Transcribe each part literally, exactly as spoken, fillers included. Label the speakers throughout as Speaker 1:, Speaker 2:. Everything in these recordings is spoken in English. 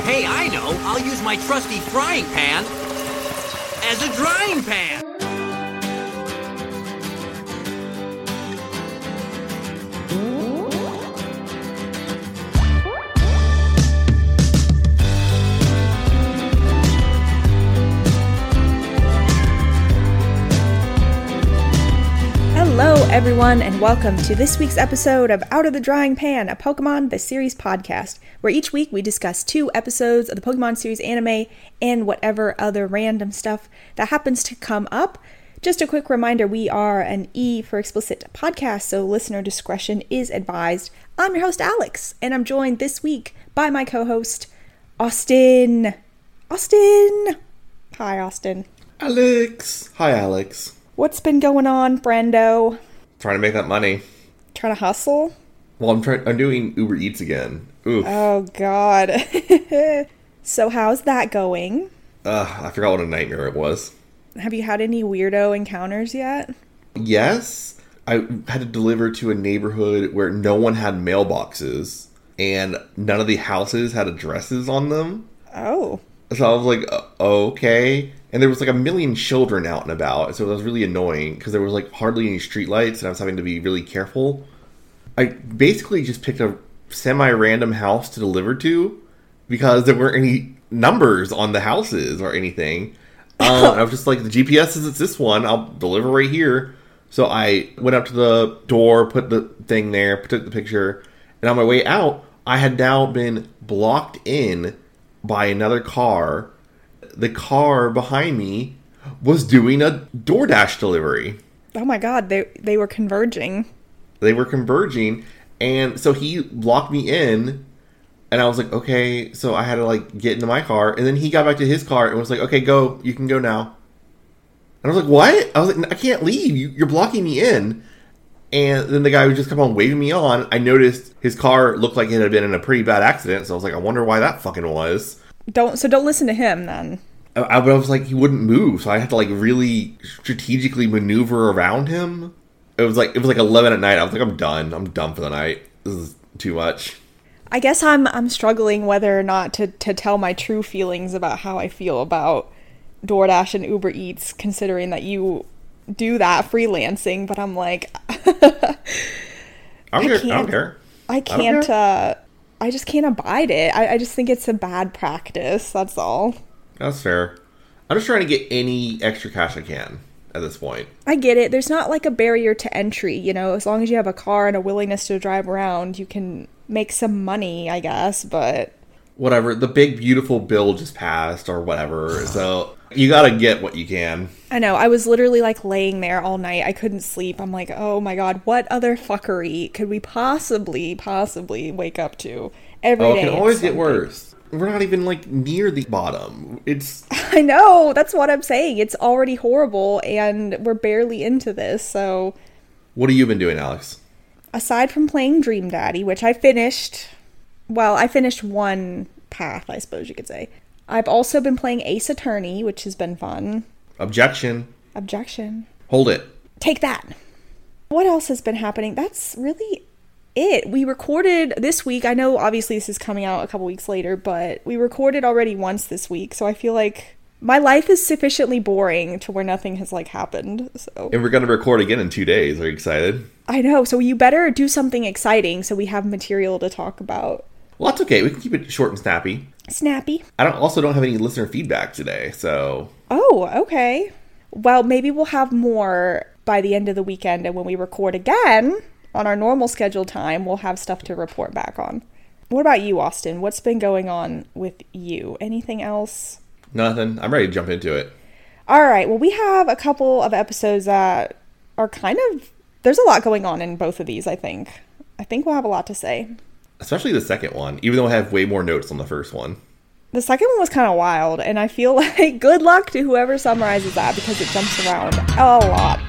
Speaker 1: Hey, I know. I'll use my trusty frying pan as a drying pan.
Speaker 2: Hello, everyone, and welcome to this week's episode of Out of the Drying Pan, a Pokemon The Series podcast, where each week we discuss two episodes of the Pokemon series anime and whatever other random stuff that happens to come up. Just a quick reminder, we are an E for explicit podcast, so listener discretion is advised. I'm your host, Alex, and I'm joined this week by my co-host, Austin. Austin! Hi, Austin.
Speaker 3: Alex! Hi, Alex.
Speaker 2: What's been going on, friendo?
Speaker 3: Trying to make that money.
Speaker 2: Trying to hustle?
Speaker 3: Well, I'm trying. I'm doing Uber Eats again. Oof.
Speaker 2: Oh, God. So how's that going?
Speaker 3: Uh, I forgot what a nightmare it was.
Speaker 2: Have you had any weirdo encounters yet?
Speaker 3: Yes. I had to deliver to a neighborhood where no one had mailboxes, and none of the houses had addresses on them.
Speaker 2: Oh.
Speaker 3: So I was like, uh, okay. And there was like a million children out and about, so it was really annoying because there was like hardly any streetlights, and I was having to be really careful. I basically just picked a semi-random house to deliver to because there weren't any numbers on the houses or anything. Um, and I was just like, the G P S says it's this one, I'll deliver right here. So I went up to the door, put the thing there, took the picture, and on my way out, I had now been blocked in by another car. The car behind me was doing a DoorDash delivery.
Speaker 2: Oh my God, they they were converging.
Speaker 3: They were converging, and so he locked me in, and I was like, okay, so I had to like get into my car, and then he got back to his car and was like, okay, go, you can go now. And I was like, what? I was like, I can't leave, you, you're blocking me in. And then the guy would just come on waving me on. I noticed his car looked like it had been in a pretty bad accident, so I was like, I wonder why that fucking was.
Speaker 2: Don't so don't listen to him then.
Speaker 3: I, I was like, he wouldn't move, so I had to like really strategically maneuver around him. It was like it was like eleven at night. I was like, I'm done. I'm done for the night. This is too much.
Speaker 2: I guess I'm I'm struggling whether or not to, to tell my true feelings about how I feel about DoorDash and Uber Eats, considering that you do that freelancing. But I'm like,
Speaker 3: I don't,
Speaker 2: I
Speaker 3: care.
Speaker 2: can't,
Speaker 3: I don't care.
Speaker 2: I can't.
Speaker 3: I don't care.
Speaker 2: Uh, I just can't abide it. I, I just think it's a bad practice. That's all.
Speaker 3: That's fair. I'm just trying to get any extra cash I can at this point.
Speaker 2: I get it. There's not like a barrier to entry, you know, as long as you have a car and a willingness to drive around, you can make some money, I guess, but
Speaker 3: whatever. The big beautiful bill just passed or whatever. So you got to get what you can.
Speaker 2: I know. I was literally like laying there all night. I couldn't sleep. I'm like, oh my God, what other fuckery could we possibly, possibly wake up to every
Speaker 3: oh,
Speaker 2: day?
Speaker 3: It can always get worse. We're not even like near the bottom. It's.
Speaker 2: I know. That's what I'm saying. It's already horrible and we're barely into this. So
Speaker 3: what have you been doing, Alex?
Speaker 2: Aside from playing Dream Daddy, which I finished, well, I finished one path, I suppose you could say. I've also been playing Ace Attorney, which has been fun.
Speaker 3: Objection.
Speaker 2: Objection.
Speaker 3: Hold it.
Speaker 2: Take that. What else has been happening? That's really it. We recorded this week. I know obviously this is coming out a couple weeks later, but we recorded already once this week. So I feel like my life is sufficiently boring to where nothing has like happened. So.
Speaker 3: And we're going to record again in two days. Are you excited?
Speaker 2: I know. So you better do something exciting so we have material to talk about.
Speaker 3: Well, that's okay. We can keep it short and snappy.
Speaker 2: Snappy.
Speaker 3: I don't also don't have any listener feedback today, so.
Speaker 2: Oh, okay. Well, maybe we'll have more by the end of the weekend, and when we record again on our normal scheduled time, we'll have stuff to report back on. What about you, Austin? What's been going on with you? Anything else?
Speaker 3: Nothing. I'm ready to jump into it.
Speaker 2: All right. Well, we have a couple of episodes that are kind of, there's a lot going on in both of these, I think. I think we'll have a lot to say. Especially
Speaker 3: the second one, even though I have way more notes on the first one.
Speaker 2: The second one was kind of wild, and I feel like good luck to whoever summarizes that because it jumps around a lot.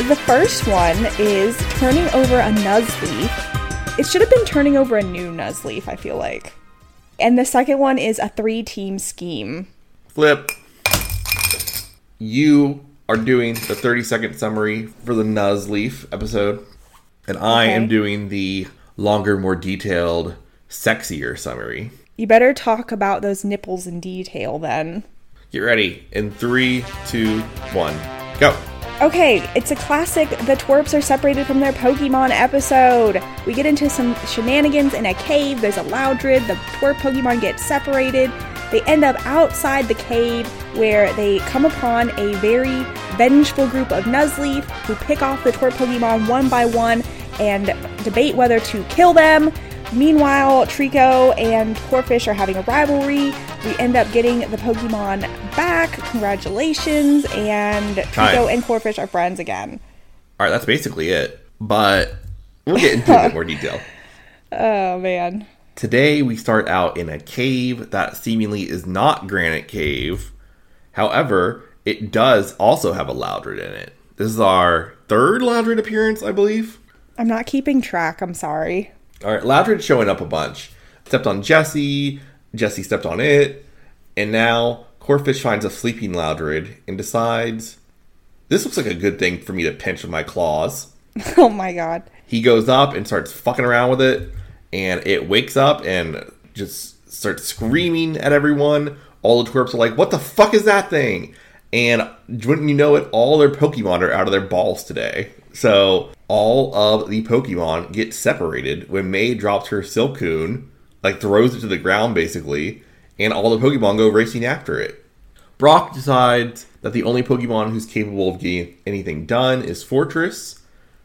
Speaker 2: the first one is turning over a Nuzleaf. It should have been turning over a new Nuzleaf, I feel like. And the second one is a three-team scheme.
Speaker 3: Flip. You are doing the thirty-second summary for the Nuzleaf episode. And I
Speaker 2: Okay.
Speaker 3: am doing the longer, more detailed, sexier summary.
Speaker 2: You better talk about those nipples in detail then.
Speaker 3: Get ready. In three, two, one, go.
Speaker 2: Okay, it's a classic The Twerps are separated from their Pokemon episode. We get into some shenanigans in a cave. There's a Loudred. The Twerp Pokemon get separated. They end up outside the cave where they come upon a very vengeful group of Nuzleaf who pick off the Twerp Pokemon one by one and debate whether to kill them. Meanwhile, Trico and Corphish are having a rivalry. We end up getting the Pokemon back. Congratulations. And Trico
Speaker 3: Time.
Speaker 2: and Corphish are friends again.
Speaker 3: All right, that's basically it. But we'll get into a bit more detail.
Speaker 2: Oh, man.
Speaker 3: Today, we start out in a cave that seemingly is not Granite Cave. However, it does also have a Loudred in it. This is our third Loudred appearance, I believe.
Speaker 2: I'm not keeping track. I'm sorry.
Speaker 3: All right, Loudred's showing up a bunch. Stepped on Jessie, Jessie stepped on it, and now Corphish finds a sleeping Loudred and decides, this looks like a good thing for me to pinch with my claws.
Speaker 2: Oh, my God.
Speaker 3: He goes up and starts fucking around with it, and it wakes up and just starts screaming at everyone. All the twerps are like, what the fuck is that thing? And wouldn't you know it, all their Pokemon are out of their balls today. So all of the Pokemon get separated when May drops her Silcoon, like throws it to the ground basically, and all the Pokemon go racing after it. Brock decides that the only Pokemon who's capable of getting anything done is Fortress.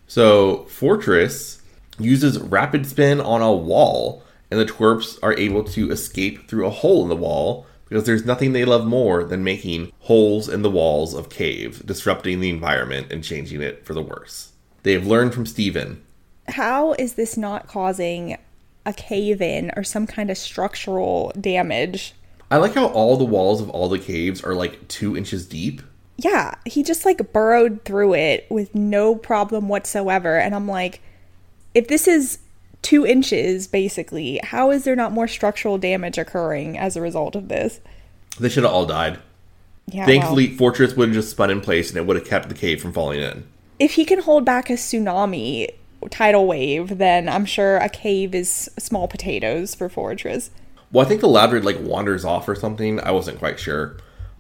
Speaker 3: So Fortress uses Rapid Spin on a wall, and the twerps are able to escape through a hole in the wall because there's nothing they love more than making holes in the walls of caves, disrupting the environment and changing it for the worse. They have learned from Steven.
Speaker 2: How is this not causing a cave-in or some kind of structural damage?
Speaker 3: I like how all the walls of all the caves are like two inches deep.
Speaker 2: Yeah, he just like burrowed through it with no problem whatsoever. And I'm like, if this is two inches, basically, how is there not more structural damage occurring as a result of this?
Speaker 3: They should have all died.
Speaker 2: Yeah,
Speaker 3: Thankfully,
Speaker 2: well,
Speaker 3: Fortress would have just spun in place and it would have kept the cave from falling in.
Speaker 2: if he can hold back a tsunami tidal wave, then I'm sure a cave is small potatoes for Fortress.
Speaker 3: Well, I think the Loudred like wanders off or something. I wasn't quite sure.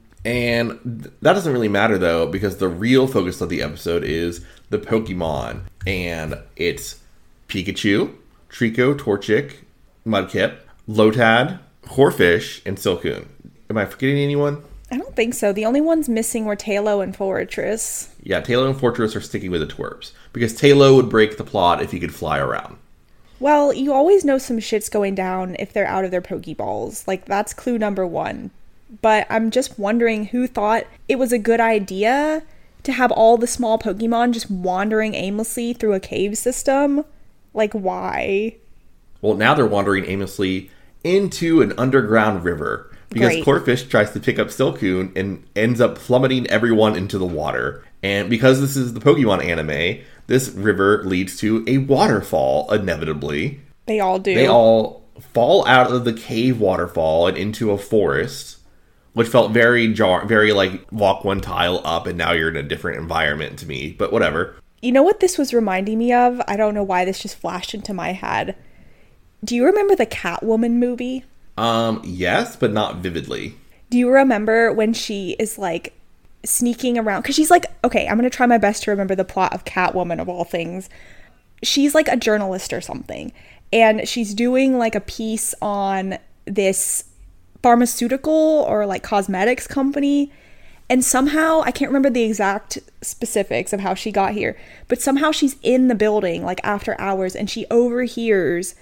Speaker 3: And th- that doesn't really matter though, because the real focus of the episode is the Pokemon. And it's Pikachu, Trico, Torchic, Mudkip, Lotad, Corphish, and Silcoon. Am I forgetting anyone?
Speaker 2: I don't think so. The only ones missing were Tailo and Fortress.
Speaker 3: Yeah, Tailo and Fortress are sticking with the twerps. Because Tailo would break the plot if he could fly around.
Speaker 2: Well, you always know some shit's going down if they're out of their Pokeballs. Like, that's clue number one. But I'm just wondering who thought it was a good idea to have all the small Pokemon just wandering aimlessly through a cave system. Like, why?
Speaker 3: Well, now they're wandering aimlessly into an underground river. Because
Speaker 2: Great.
Speaker 3: Corphish tries to pick up Silcoon and ends up plummeting everyone into the water. And because this is the Pokemon anime, this river leads to a waterfall, inevitably.
Speaker 2: They all do.
Speaker 3: They all fall out of the cave waterfall and into a forest, which felt very jar, very like walk one tile up and now you're in a different environment to me. But whatever.
Speaker 2: You know what this was reminding me of? I don't know why this just flashed into my head. Do you remember the Catwoman movie?
Speaker 3: Um, yes, but not vividly.
Speaker 2: Do you remember when she is like sneaking around? Because she's like, okay, I'm going to try my best to remember the plot of Catwoman of all things. She's like a journalist or something. And she's doing like a piece on this pharmaceutical or like cosmetics company. And somehow, I can't remember the exact specifics of how she got here, but somehow she's in the building like after hours and she overhears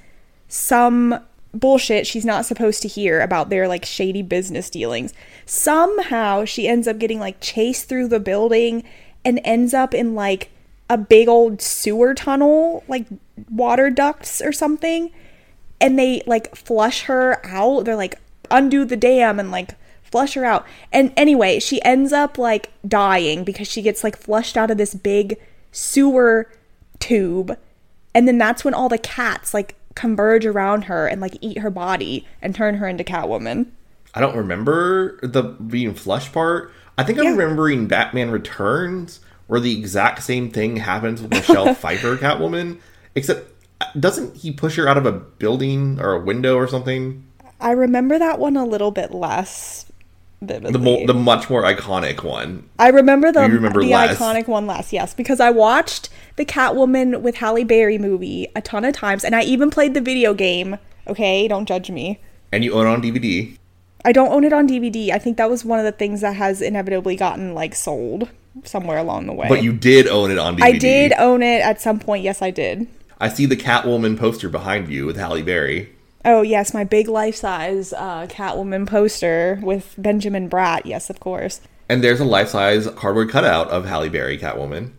Speaker 2: some bullshit she's not supposed to hear about their like shady business dealings. Somehow she ends up getting like chased through the building and ends up in like a big old sewer tunnel, like water ducts or something. And they like flush her out. They're like, undo the dam and like flush her out. And anyway, she ends up like dying because she gets like flushed out of this big sewer tube. And then that's when all the cats, like, converge around her and, like, eat her body and turn her into Catwoman.
Speaker 3: I don't remember the being flushed part. I think I'm
Speaker 2: Yeah.
Speaker 3: remembering Batman Returns, where the exact same thing happens with Michelle Pfeiffer Catwoman, except doesn't he push her out of a building or a window or something?
Speaker 2: I remember that one a little bit less vividly.
Speaker 3: The mo- the much more iconic one.
Speaker 2: I remember the,
Speaker 3: You remember
Speaker 2: the
Speaker 3: less.
Speaker 2: iconic one less, yes, because I watched the Catwoman with Halle Berry movie a ton of times, and I even played the video game. Okay, don't judge me.
Speaker 3: And you own it on D V D.
Speaker 2: I don't own it on D V D. I think that was one of the things that has inevitably gotten, like, sold somewhere along the way.
Speaker 3: But you did own it on D V D.
Speaker 2: I did own it at some point. Yes, I did.
Speaker 3: I see the Catwoman poster behind you with Halle Berry.
Speaker 2: Oh, yes, my big life-size uh, Catwoman poster with Benjamin Bratt. Yes, of course.
Speaker 3: And there's a life-size cardboard cutout of Halle Berry Catwoman.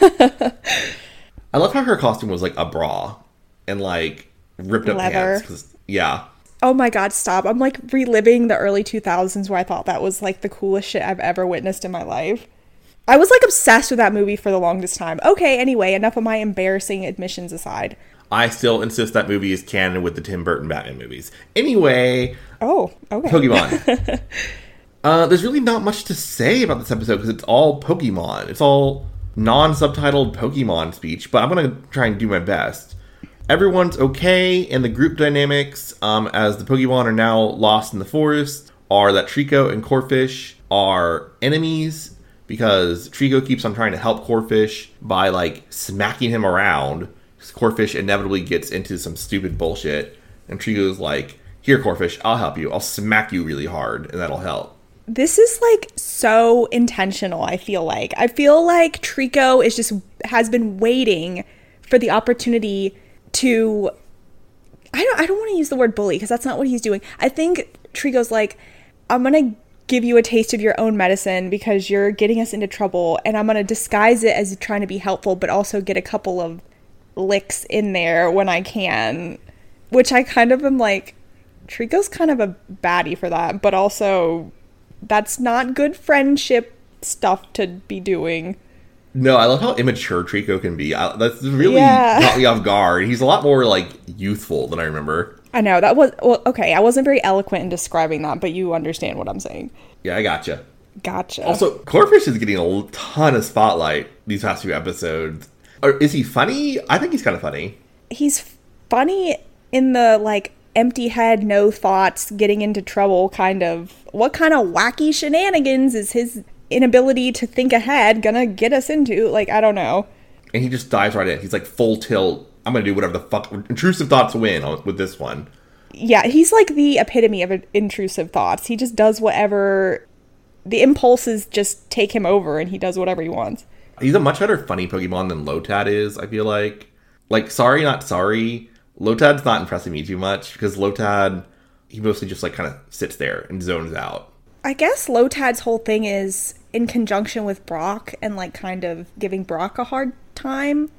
Speaker 3: I love how her costume was like a bra and like ripped up
Speaker 2: Leather.
Speaker 3: pants. 'Cause- yeah.
Speaker 2: Oh my god, stop. I'm like reliving the early two thousands where I thought that was like the coolest shit I've ever witnessed in my life. I was like obsessed with that movie for the longest time. Okay, anyway, enough of my embarrassing admissions aside.
Speaker 3: I still insist that movie is canon with the Tim Burton Batman movies. Anyway,
Speaker 2: Oh, okay.
Speaker 3: Pokemon. uh, there's really not much to say about this episode because it's all Pokemon. It's all non-subtitled Pokemon speech, but I'm going to try and do my best. Everyone's okay, and the group dynamics, um, as the Pokemon are now lost in the forest, are that Trico and Corphish are enemies because Trico keeps on trying to help Corphish by, like, smacking him around. Corphish inevitably gets into some stupid bullshit, and Trico's like, here, Corphish, I'll help you. I'll smack you really hard, and that'll help.
Speaker 2: This is like so intentional, I feel like. I feel like Trico is just has been waiting for the opportunity to I don't I don't want to use the word bully because that's not what he's doing. I think Trico's like, I'm going to give you a taste of your own medicine because you're getting us into trouble, and I'm going to disguise it as trying to be helpful but also get a couple of licks in there when I can, which I kind of am like, Trico's kind of a baddie for that, but also that's not good friendship stuff to be doing.
Speaker 3: No, I love how immature Trico can be. I, that's really
Speaker 2: Yeah.
Speaker 3: caught me off guard. He's a lot more, like, youthful than I remember.
Speaker 2: I know, that was, well, okay, I wasn't very eloquent in describing that, but you understand what I'm saying.
Speaker 3: Yeah, I gotcha.
Speaker 2: Gotcha.
Speaker 3: Also, Corphish is getting a ton of spotlight these past few episodes. Or is he funny? I think he's kind of funny.
Speaker 2: He's funny in the, like, empty head, no thoughts, getting into trouble kind of. What kind of wacky shenanigans is his inability to think ahead gonna get us into? Like, I don't know.
Speaker 3: And he just dives right in. He's like full tilt. I'm going to do whatever the fuck. Intrusive thoughts win on, with this one.
Speaker 2: Yeah, he's like the epitome of intrusive thoughts. He just does whatever. The impulses just take him over and he does whatever he wants.
Speaker 3: He's a much better funny Pokemon than Lotad is, I feel like. Like, sorry, not sorry. Lotad's not impressing me too much because Lotad, he mostly just like kind of sits there and zones out.
Speaker 2: I guess Lotad's whole thing is in conjunction with Brock and like kind of giving Brock a hard time.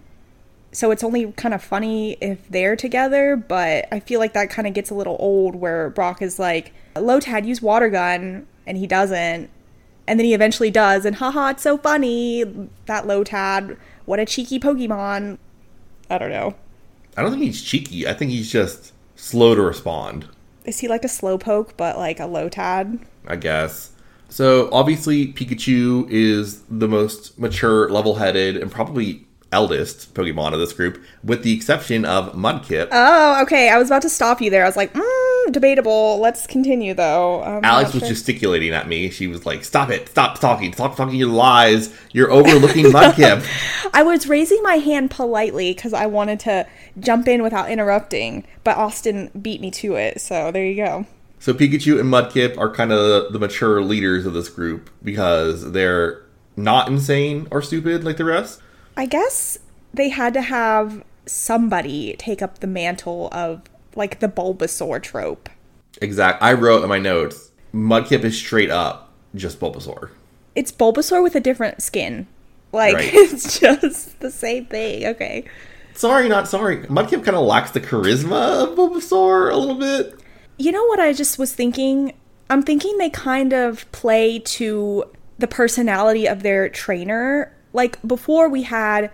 Speaker 2: So it's only kind of funny if they're together, but I feel like that kind of gets a little old where Brock is like, Lotad, use water gun, and he doesn't. And then he eventually does, and haha, it's so funny. That Lotad, what a cheeky Pokemon. I don't know.
Speaker 3: I don't think he's cheeky. I think he's just slow to respond.
Speaker 2: Is he like a Slowpoke, but like a Lotad?
Speaker 3: I guess. So, obviously, Pikachu is the most mature, level-headed, and probably eldest Pokemon of this group, with the exception of Mudkip.
Speaker 2: Oh, okay. I was about to stop you there. I was like, mm, debatable. Let's continue, though. Um,
Speaker 3: Alex was
Speaker 2: sure.
Speaker 3: gesticulating at me. She was like, stop it. Stop talking. Stop talking your lies. You're overlooking Mudkip.
Speaker 2: I was raising my hand politely because I wanted to jump in without interrupting, but Austin beat me to it, so there you go.
Speaker 3: So Pikachu and Mudkip are kind of the mature leaders of this group because they're not insane or stupid like the rest.
Speaker 2: I guess they had to have somebody take up the mantle of, like, the Bulbasaur trope.
Speaker 3: Exact. I wrote in my notes, Mudkip is straight up just Bulbasaur.
Speaker 2: It's Bulbasaur with a different skin. Like,
Speaker 3: Right.
Speaker 2: It's just the same thing. Okay.
Speaker 3: Sorry, not sorry. Mudkip kind of lacks the charisma of Bulbasaur a little bit.
Speaker 2: You know what I just was thinking? I'm thinking they kind of play to the personality of their trainer. Like, before we had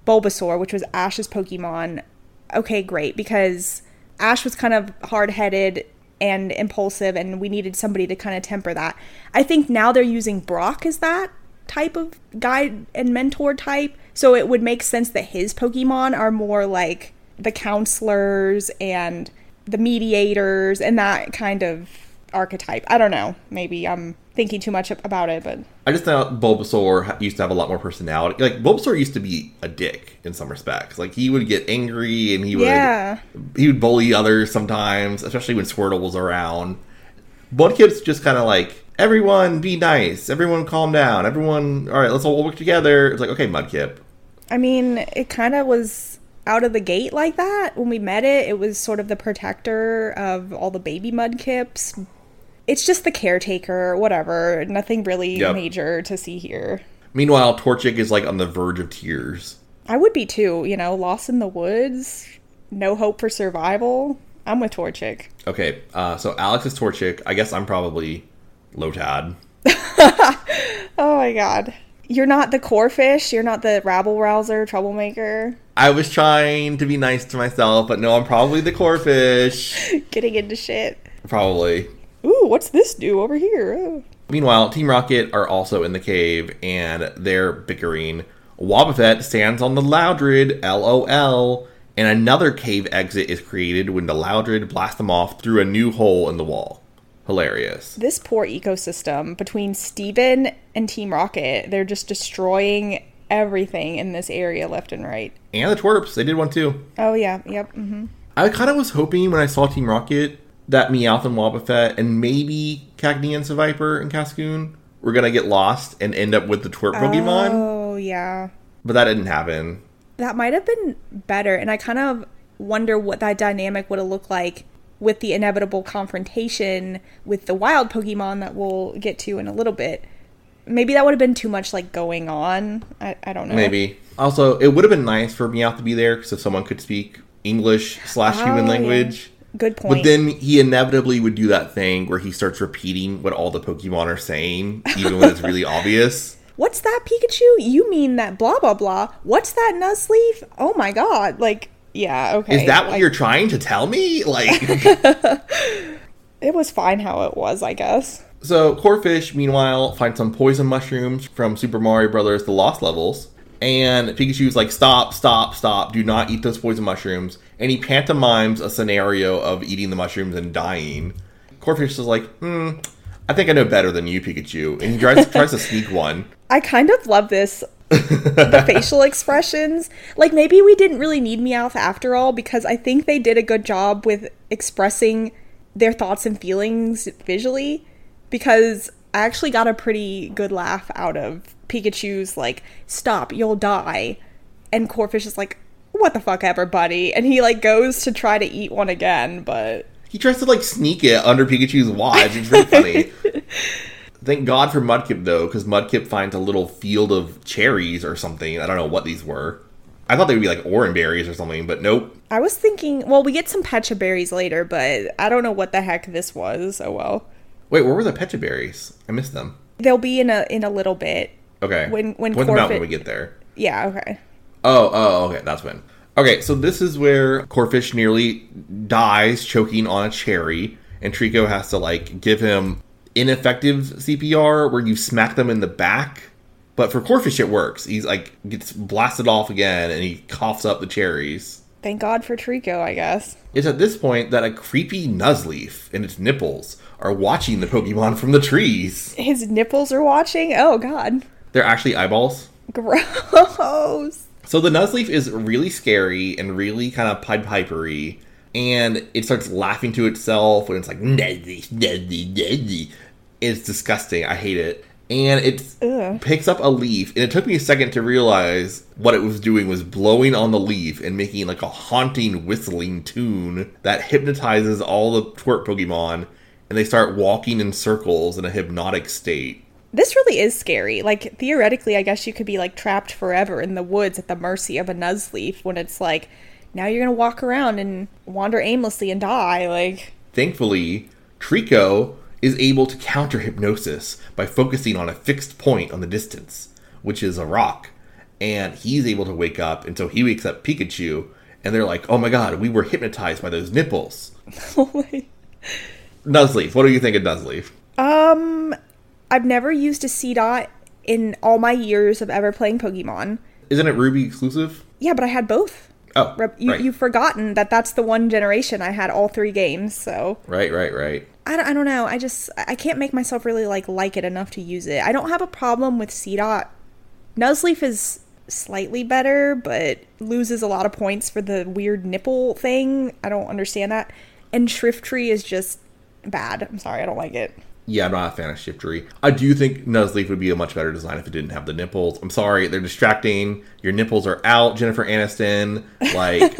Speaker 2: Bulbasaur, which was Ash's Pokemon, okay, great, because Ash was kind of hard-headed and impulsive, and we needed somebody to kind of temper that. I think now they're using Brock as that type of guide and mentor type, so it would make sense that his Pokemon are more like the counselors and the mediators and that kind of archetype. I don't know. Maybe I'm thinking too much about it, but
Speaker 3: I just thought Bulbasaur used to have a lot more personality. Like, Bulbasaur used to be a dick in some respects. Like, he would get angry and he would
Speaker 2: yeah.
Speaker 3: he would bully others sometimes, especially when Squirtle was around. Mudkip's just kind of like, everyone be nice, everyone calm down, everyone, all right, let's all work together. It's like, okay, Mudkip.
Speaker 2: I mean, it kind of was out of the gate like that. When we met it, it was sort of the protector of all the baby Mudkips. It's just the caretaker, whatever. Nothing really yep. major to see here.
Speaker 3: Meanwhile, Torchic is like on the verge of tears.
Speaker 2: I would be too, you know, lost in the woods, no hope for survival. I'm with Torchic.
Speaker 3: Okay, uh, so Alex is Torchic. I guess I'm probably Lotad.
Speaker 2: Oh my god. You're not the Corphish? You're not the rabble-rouser, troublemaker?
Speaker 3: I was trying to be nice to myself, but no, I'm probably the Corphish.
Speaker 2: Getting into shit.
Speaker 3: Probably.
Speaker 2: Ooh, what's this do over here? Ooh.
Speaker 3: Meanwhile, Team Rocket are also in the cave, and they're bickering. Wobbuffet stands on the Loudred, LOL, and another cave exit is created when the Loudred blast them off through a new hole in the wall. Hilarious.
Speaker 2: This poor ecosystem between Steven and Team Rocket, they're just destroying everything in this area left and right.
Speaker 3: And the twerps, they did one too.
Speaker 2: Oh yeah, yep. Mm-hmm.
Speaker 3: I kind of was hoping when I saw Team Rocket that Meowth and Wobbuffet and maybe Cagny and Seviper and Cascoon were going to get lost and end up with the twerp Pokemon.
Speaker 2: Oh yeah.
Speaker 3: But that didn't happen.
Speaker 2: That might have been better, and I kind of wonder what that dynamic would have looked like with the inevitable confrontation with the wild Pokemon that we'll get to in a little bit. Maybe that would have been too much, like, going on. I, I don't know.
Speaker 3: Maybe. Also, it would have been nice for Meowth to be there, so someone could speak English slash human
Speaker 2: oh,
Speaker 3: language.
Speaker 2: Yeah. Good point.
Speaker 3: But then he inevitably would do that thing where he starts repeating what all the Pokemon are saying, even when it's really obvious.
Speaker 2: What's that, Pikachu? You mean that blah, blah, blah. What's that, Nuzleaf? Oh, my God. Like... Yeah, okay.
Speaker 3: Is that what
Speaker 2: like,
Speaker 3: you're trying to tell me? Like,
Speaker 2: it was fine how it was, I guess.
Speaker 3: So, Corphish, meanwhile, finds some poison mushrooms from Super Mario Brothers The Lost Levels. And Pikachu's like, stop, stop, stop. Do not eat those poison mushrooms. And he pantomimes a scenario of eating the mushrooms and dying. Corphish is like, hmm, I think I know better than you, Pikachu. And he tries, tries to sneak one.
Speaker 2: I kind of love this. The facial expressions. Like, maybe we didn't really need Meowth after all, because I think they did a good job with expressing their thoughts and feelings visually, because I actually got a pretty good laugh out of Pikachu's like, stop, you'll die, and Corphish is like, what the fuck ever, buddy, and he like goes to try to eat one again, but
Speaker 3: he tries to like sneak it under Pikachu's watch. It's really funny. Thank God for Mudkip, though, because Mudkip finds a little field of cherries or something. I don't know what these were. I thought they would be like orange berries or something, but nope.
Speaker 2: I was thinking, well, we get some Pecha berries later, but I don't know what the heck this was. Oh, well.
Speaker 3: Wait, where were the Pecha berries? I missed them.
Speaker 2: They'll be in a in a little bit.
Speaker 3: Okay.
Speaker 2: When when
Speaker 3: Point them out when we get there.
Speaker 2: Yeah, okay.
Speaker 3: Oh, oh, okay, that's when. Okay, so this is where Corphish nearly dies choking on a cherry, and Trico has to, like, give him ineffective C P R where you smack them in the back. But for Corphish it works. He's like gets blasted off again and he coughs up the cherries.
Speaker 2: Thank God for Trico, I guess.
Speaker 3: It's at this point that a creepy Nuzleaf and its nipples are watching the Pokemon from the trees.
Speaker 2: His nipples are watching? Oh God.
Speaker 3: They're actually eyeballs.
Speaker 2: Gross.
Speaker 3: So the Nuzleaf is really scary and really kind of Pied Piper-y. And it starts laughing to itself when it's like, Nuzleaf, Nuzleaf, Nuzleaf. It's disgusting. I hate it. And it Ugh. picks up a leaf. And it took me a second to realize what it was doing was blowing on the leaf and making like a haunting whistling tune that hypnotizes all the twerp Pokemon. And they start walking in circles in a hypnotic state.
Speaker 2: This really is scary. Like, theoretically, I guess you could be like trapped forever in the woods at the mercy of a Nuzleaf when it's like, now you're going to walk around and wander aimlessly and die. Like,
Speaker 3: thankfully, Trico is able to counter hypnosis by focusing on a fixed point on the distance, which is a rock. and he's able to wake up, and so he wakes up Pikachu, and they're like, oh my god, we were hypnotized by those nipples. Nuzleaf, what do you think of Nuzleaf?
Speaker 2: Um, I've never used a C-Dot in all my years of ever playing Pokemon.
Speaker 3: Isn't it Ruby exclusive?
Speaker 2: Yeah, but I had both.
Speaker 3: Oh,
Speaker 2: you,
Speaker 3: right.
Speaker 2: You've forgotten that that's the one generation I had all three games, so...
Speaker 3: Right, right, right.
Speaker 2: I don't, I don't know. I just... I can't make myself really, like, like it enough to use it. I don't have a problem with C-Dot. Nuzleaf is slightly better, but loses a lot of points for the weird nipple thing. I don't understand that. And Shiftry is just bad. I'm sorry, I don't like it.
Speaker 3: Yeah, I'm not a fan of Shiftry. I do think Nuzleaf would be a much better design if it didn't have the nipples. I'm sorry, they're distracting. Your nipples are out, Jennifer Aniston. Like...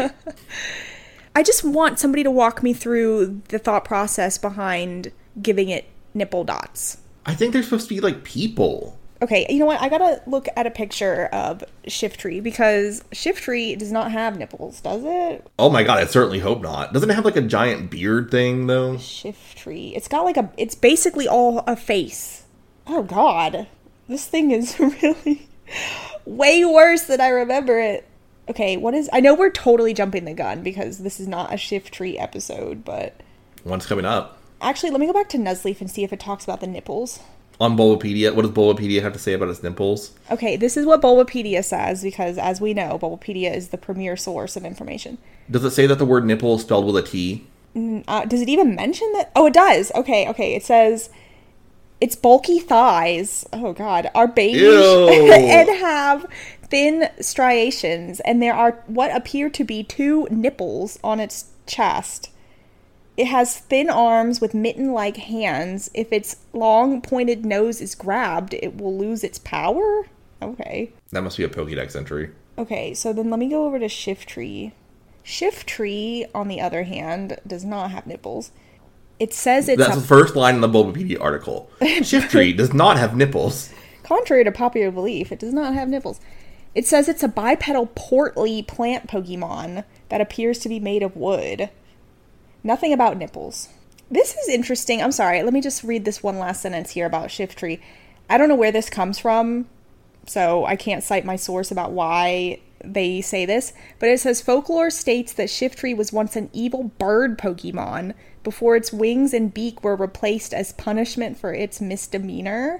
Speaker 2: I just want somebody to walk me through the thought process behind giving it nipple dots.
Speaker 3: I think they're supposed to be like people.
Speaker 2: Okay, you know what? I gotta look at a picture of Shiftry, because Shiftry does not have nipples, does it?
Speaker 3: Oh my god, I certainly hope not. Doesn't it have like a giant beard thing, though?
Speaker 2: Shiftry. It's got like a... It's basically all a face. Oh god. This thing is really way worse than I remember it. Okay, what is... I know we're totally jumping the gun, because this is not a Shiftry episode, but...
Speaker 3: One's coming up.
Speaker 2: Actually, let me go back to Nuzleaf and see if it talks about the nipples.
Speaker 3: On Bulbapedia, what does Bulbapedia have to say about its nipples?
Speaker 2: Okay, this is what Bulbapedia says, because as we know, Bulbapedia is the premier source of information.
Speaker 3: Does it say that the word nipple is spelled with a T?
Speaker 2: Uh, does it even mention that? Oh, it does. Okay, okay. It says, its bulky thighs, oh god, are beige and have thin striations, and there are what appear to be two nipples on its chest. It has thin arms with mitten-like hands. If its long, pointed nose is grabbed, it will lose its power? Okay.
Speaker 3: That must be a Pokédex entry.
Speaker 2: Okay, so then let me go over to Shiftry. Shiftry, on the other hand, does not have nipples. It says it's
Speaker 3: That's
Speaker 2: a...
Speaker 3: the first line in the Bulbapedia article. Shiftry does not have nipples.
Speaker 2: Contrary to popular belief, it does not have nipples. It says it's a bipedal portly plant Pokemon that appears to be made of wood. Nothing about nipples. This is interesting. I'm sorry. Let me just read this one last sentence here about Shiftry. I don't know where this comes from, so I can't cite my source about why they say this. But it says, folklore states that Shiftry was once an evil bird Pokemon before its wings and beak were replaced as punishment for its misdemeanor.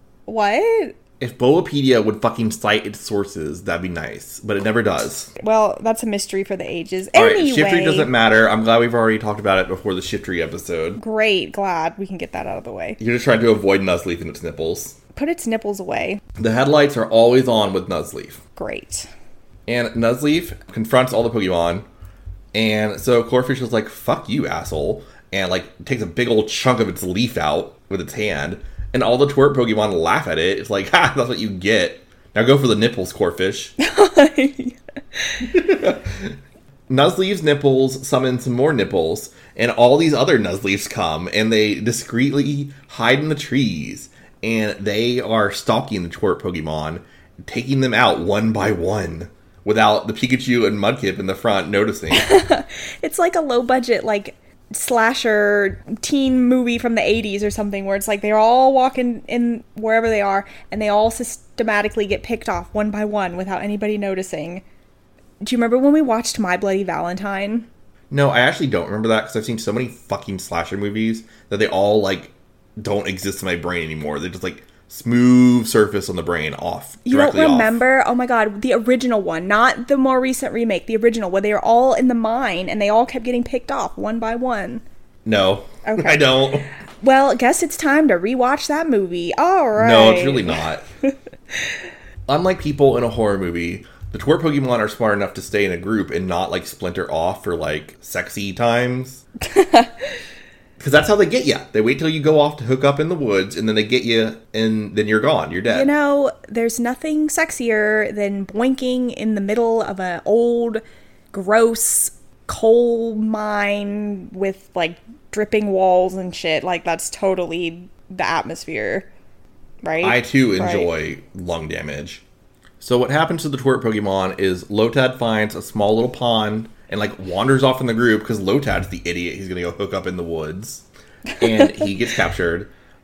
Speaker 2: What?
Speaker 3: If Bulbapedia would fucking cite its sources, that'd be nice. But it never does.
Speaker 2: Well, that's a mystery for the ages.
Speaker 3: Alright,
Speaker 2: Anyway,
Speaker 3: Shiftry doesn't matter. I'm glad we've already talked about it before the Shiftry episode.
Speaker 2: Great, glad we can get that out of the way.
Speaker 3: You're just trying to avoid Nuzleaf and its nipples.
Speaker 2: Put its nipples away.
Speaker 3: The headlights are always on with Nuzleaf.
Speaker 2: Great.
Speaker 3: And Nuzleaf confronts all the Pokemon. And so Corphish is like, fuck you, asshole. And like takes a big old chunk of its leaf out with its hand. And all the twerp Pokemon laugh at it. It's like, ha, that's what you get. Now go for the nipples, Corphish. Nuzleaf's nipples summon some more nipples. And all these other Nuzleafs come. And they discreetly hide in the trees. And they are stalking the twerp Pokemon. Taking them out one by one. Without the Pikachu and Mudkip in the front noticing.
Speaker 2: It's like a low budget, like... slasher teen movie from the eighties or something, where it's like they're all walking in wherever they are and they all systematically get picked off one by one without anybody noticing. Do you remember when we watched My Bloody Valentine?
Speaker 3: No, I actually don't remember that because I've seen so many fucking slasher movies that they all like don't exist in my brain anymore. They're just like smooth surface on the brain off.
Speaker 2: You don't remember? Off. Oh my god, the original one, not the more recent remake, the original, where they were all in the mine and they all kept getting picked off one by one.
Speaker 3: No,
Speaker 2: okay.
Speaker 3: I don't.
Speaker 2: Well, I guess it's time to rewatch that movie. All right.
Speaker 3: No, it's really not. Unlike people in a horror movie, the twerp Pokemon are smart enough to stay in a group and not like splinter off for like sexy times. Because that's how they get you. They wait till you go off to hook up in the woods, and then they get you, and then you're gone. You're dead.
Speaker 2: You know, there's nothing sexier than boinking in the middle of an old, gross coal mine with, like, dripping walls and shit. Like, that's totally the atmosphere, right?
Speaker 3: I, too, enjoy
Speaker 2: right.
Speaker 3: lung damage. So what happens to the twerp Pokemon is Lotad finds a small little pond and, like, wanders off in the group because Lotad's the idiot. He's going to go hook up in the woods. And he gets captured.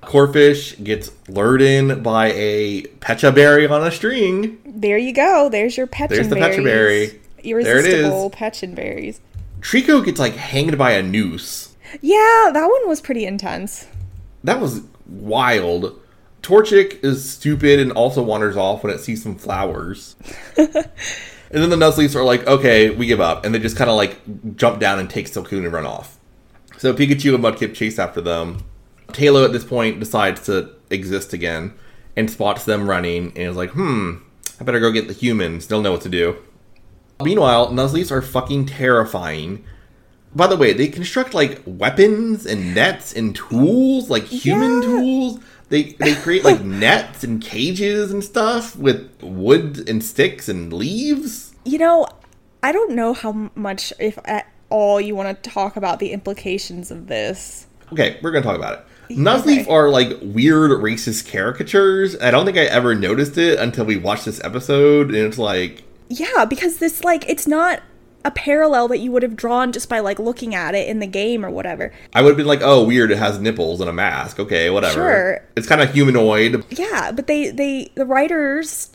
Speaker 3: Corphish gets lured in by a Pecha berry on a string.
Speaker 2: There you go. There's your Petchin
Speaker 3: There's the
Speaker 2: berries.
Speaker 3: Pecha berry.
Speaker 2: Irresistible Petchin berries.
Speaker 3: Trico gets, like, hanged by a noose.
Speaker 2: Yeah, that one was pretty intense.
Speaker 3: That was wild. Torchic is stupid and also wanders off when it sees some flowers. And then the Nuzleafs are like, okay, we give up. And they just kind of, like, jump down and take Silcoon and run off. So Pikachu and Mudkip chase after them. Tailo at this point decides to exist again and spots them running and is like, hmm, I better go get the humans. They'll know what to do. Meanwhile, Nuzleafs are fucking terrifying. By the way, they construct, like, weapons and nets and tools, like human
Speaker 2: yeah.
Speaker 3: tools. They they create, like, nets and cages and stuff with wood and sticks and leaves.
Speaker 2: You know, I don't know how much, if at all, you want to talk about the implications of this.
Speaker 3: Okay, we're going to talk about it. Nuzleaf
Speaker 2: okay.
Speaker 3: are, like, weird racist caricatures. I don't think I ever noticed it until we watched this episode, and it's like...
Speaker 2: Yeah, because this, like, it's not a parallel that you would have drawn just by, like, looking at it in the game or whatever.
Speaker 3: I would have been like, oh, weird, it has nipples and a mask. Okay, whatever.
Speaker 2: Sure.
Speaker 3: It's kind of humanoid.
Speaker 2: Yeah, but they, they, the writers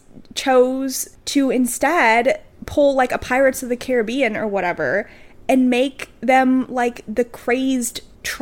Speaker 2: chose to instead pull, like, a Pirates of the Caribbean or whatever and make them, like, the crazed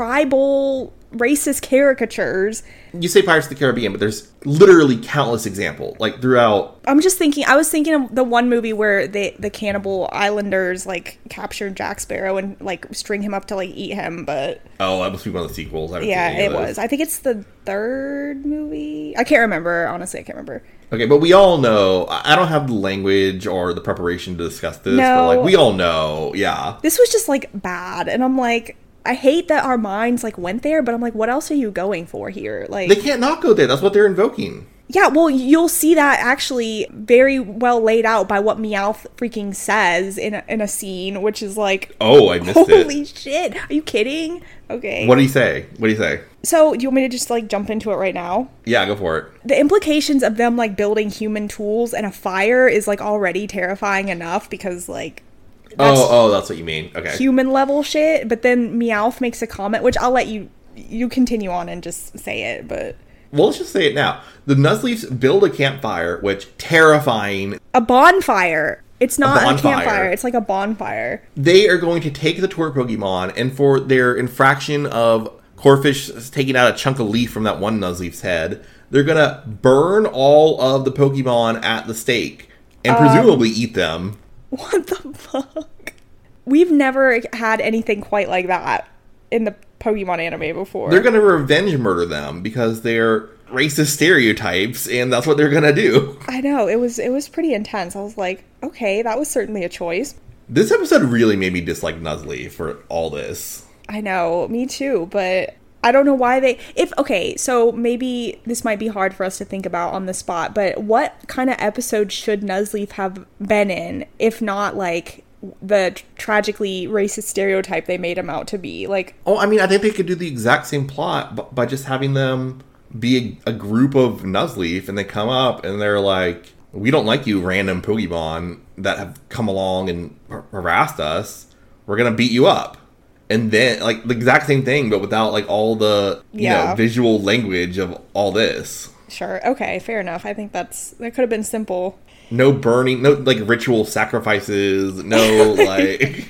Speaker 2: tribal racist caricatures.
Speaker 3: You say Pirates of the Caribbean, but there's literally countless examples, like, throughout.
Speaker 2: I'm just thinking, I was thinking of the one movie where they, the cannibal islanders, like, captured Jack Sparrow and, like, string him up to, like, eat him, but...
Speaker 3: Oh, that must be one of the sequels. I haven't
Speaker 2: Yeah,
Speaker 3: seen any
Speaker 2: it
Speaker 3: of those.
Speaker 2: was. I think it's the third movie. I can't remember, honestly, I can't remember.
Speaker 3: Okay, but we all know, I don't have the language or the preparation to discuss this,
Speaker 2: No.
Speaker 3: but, like, we all know, yeah.
Speaker 2: This was just, like, bad, and I'm like... I hate that our minds, like, went there, but I'm like, what else are you going for here? Like,
Speaker 3: They can't not go there. That's what they're invoking.
Speaker 2: yeah, well, you'll see that actually very well laid out by what Meowth freaking says in a, in a scene, which is like,
Speaker 3: Oh, I missed it.
Speaker 2: holy shit, are you kidding? Okay.
Speaker 3: What do you say? What do you say?
Speaker 2: So, do you want me to just, like, jump into it right now?
Speaker 3: Yeah, go for it.
Speaker 2: The implications of them, like, building human tools and a fire is, like, already terrifying enough because, like, that's
Speaker 3: oh, oh, that's what you mean. Okay.
Speaker 2: human level shit. But then Meowth makes a comment, which I'll let you you continue on and just say it. But
Speaker 3: Well, let's just say it now. The Nuzleafs build a campfire, which terrifying.
Speaker 2: a bonfire. It's not a,
Speaker 3: bonfire.
Speaker 2: campfire. It's like a bonfire.
Speaker 3: They are going to take the Tort Pokemon, and for their infraction of Corphish taking out a chunk of leaf from that one Nuzleaf's head, they're gonna burn all of the Pokemon at the stake and presumably
Speaker 2: Um,
Speaker 3: eat them.
Speaker 2: What the fuck? We've never had anything quite like that in the Pokemon anime before.
Speaker 3: They're gonna revenge murder them because they're racist stereotypes, and that's what they're gonna do.
Speaker 2: I know, it was it was pretty intense. I was like, okay, that was certainly a choice.
Speaker 3: This episode really made me dislike Nuzleaf for all this.
Speaker 2: I know, me too, but I don't know why they... If okay, so maybe this might be hard for us to think about on the spot, but what kind of episode should Nuzleaf have been in, if not, like, the tr- tragically racist stereotype they made him out to be? Like,
Speaker 3: Oh, I mean, I think they could do the exact same plot b- by just having them be a, a group of Nuzleaf, and they come up and they're like, we don't like you random Pokemon that have come along and har- harassed us. We're gonna beat you up. And then, like, the exact same thing, but without, like, all the, you
Speaker 2: Yeah.
Speaker 3: know, visual language of all this.
Speaker 2: sure, okay, fair enough. I think that's... That could have been simple.
Speaker 3: No burning, no, like, ritual sacrifices, no, like...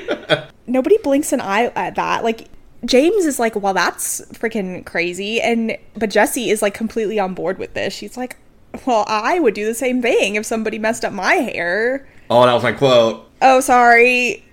Speaker 2: Nobody blinks an eye at that. Like, James is like, well, that's freaking crazy. And but Jessie is, like, completely on board with this. She's like, well, I would do the same thing if somebody messed up my hair.
Speaker 3: Oh, that was my quote.
Speaker 2: Oh, sorry.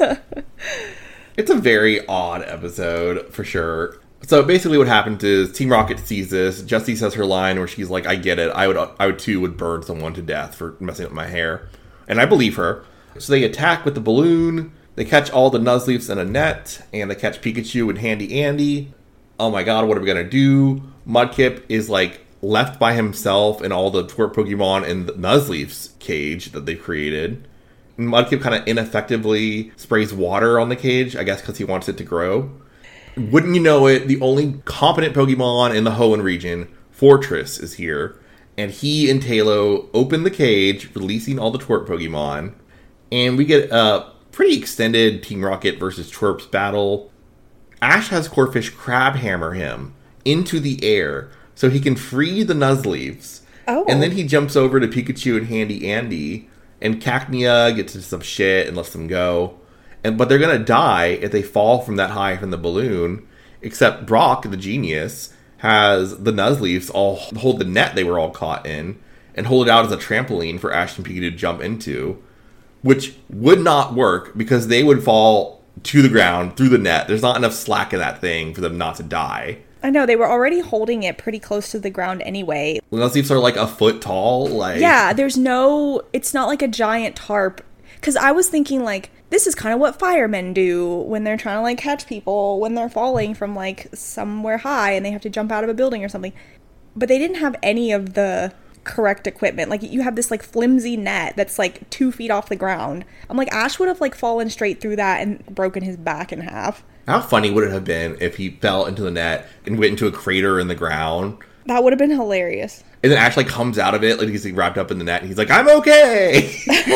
Speaker 3: It's a very odd episode, for sure. So basically what happened is Team Rocket sees this. Jessie says her line where she's like, I get it. I would, I would too would burn someone to death for messing with my hair. And I believe her. So they attack with the balloon. They catch all the Nuzleafs in a net. And they catch Pikachu and Handy Andy. Oh my god, what are we going to do? Mudkip is, like, left by himself and all the Twerp Pokemon in the Nuzleaf's cage that they created. Mudkip kind of ineffectively sprays water on the cage, I guess because he wants it to grow. Wouldn't you know it, the only competent Pokemon in the Hoenn region, Fortress, is here. And he and Tailo open the cage, releasing all the Twerp Pokemon. And we get a pretty extended Team Rocket versus Twerp's battle. Ash has Corphish crab hammer him into the air so he can free the Nuzleafs.
Speaker 2: Oh.
Speaker 3: And then he jumps over to Pikachu and Handy Andy, and Cacnea gets into some shit and lets them go. And but they're gonna die if they fall from that high from the balloon. Except Brock, the genius, has the Nuzleafs all hold the net they were all caught in and hold it out as a trampoline for Ash and Pikachu to jump into, which would not work because they would fall to the ground through the net. There's not enough slack in that thing for them not to die.
Speaker 2: I know, they were already holding it pretty close to the ground anyway.
Speaker 3: The Nuzleafs are like a foot tall. Like
Speaker 2: Yeah, there's no... It's not like a giant tarp. Because I was thinking, like, this is kind of what firemen do when they're trying to, like, catch people when they're falling from, like, somewhere high and they have to jump out of a building or something. But they didn't have any of the correct equipment. Like, you have this, like, flimsy net that's, like, two feet off the ground. I'm like, Ash would have, like, fallen straight through that and broken his back in half.
Speaker 3: How funny would it have been if he fell into the net and went into a crater in the ground?
Speaker 2: That would have been hilarious.
Speaker 3: And then Ash, like, comes out of it, like, he's like, wrapped up in the net, and he's like, I'm okay!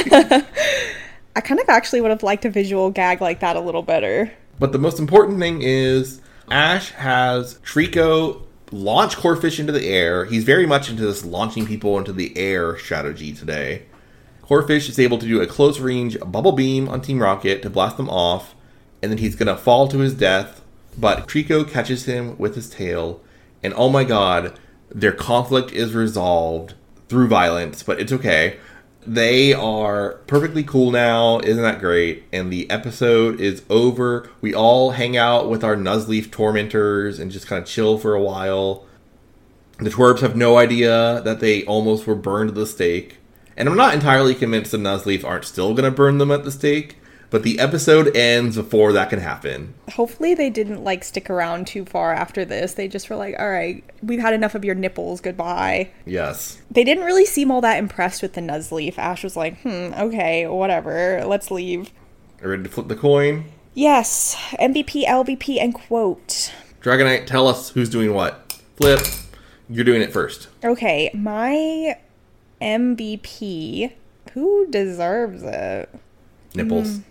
Speaker 2: I kind of actually would have liked a visual gag like that a little better.
Speaker 3: But the most important thing is, Ash has Trico launch Corphish into the air. He's very much into this launching people into the air strategy today. Corphish is able to do a close-range bubble beam on Team Rocket to blast them off, and then he's going to fall to his death, but Trico catches him with his tail, and oh my god, their conflict is resolved through violence, but it's okay. They are perfectly cool now, isn't that great? And the episode is over. We all hang out with our Nuzleaf tormentors and just kind of chill for a while. The twerps have no idea that they almost were burned at the stake. And I'm not entirely convinced the Nuzleaf aren't still going to burn them at the stake. But the episode ends before that can happen.
Speaker 2: Hopefully they didn't, like, stick around too far after this. They just were like, all right, we've had enough of your nipples. Goodbye.
Speaker 3: Yes.
Speaker 2: They didn't really seem all that impressed with the Nuzleaf. Ash was like, hmm, okay, whatever. Let's leave.
Speaker 3: Are you ready to flip the coin?
Speaker 2: Yes. M V P, L V P, and quote.
Speaker 3: Dragonite, tell us who's doing what. Flip. You're doing it first.
Speaker 2: Okay, my M V P, who deserves it?
Speaker 3: Nipples.
Speaker 2: Mm.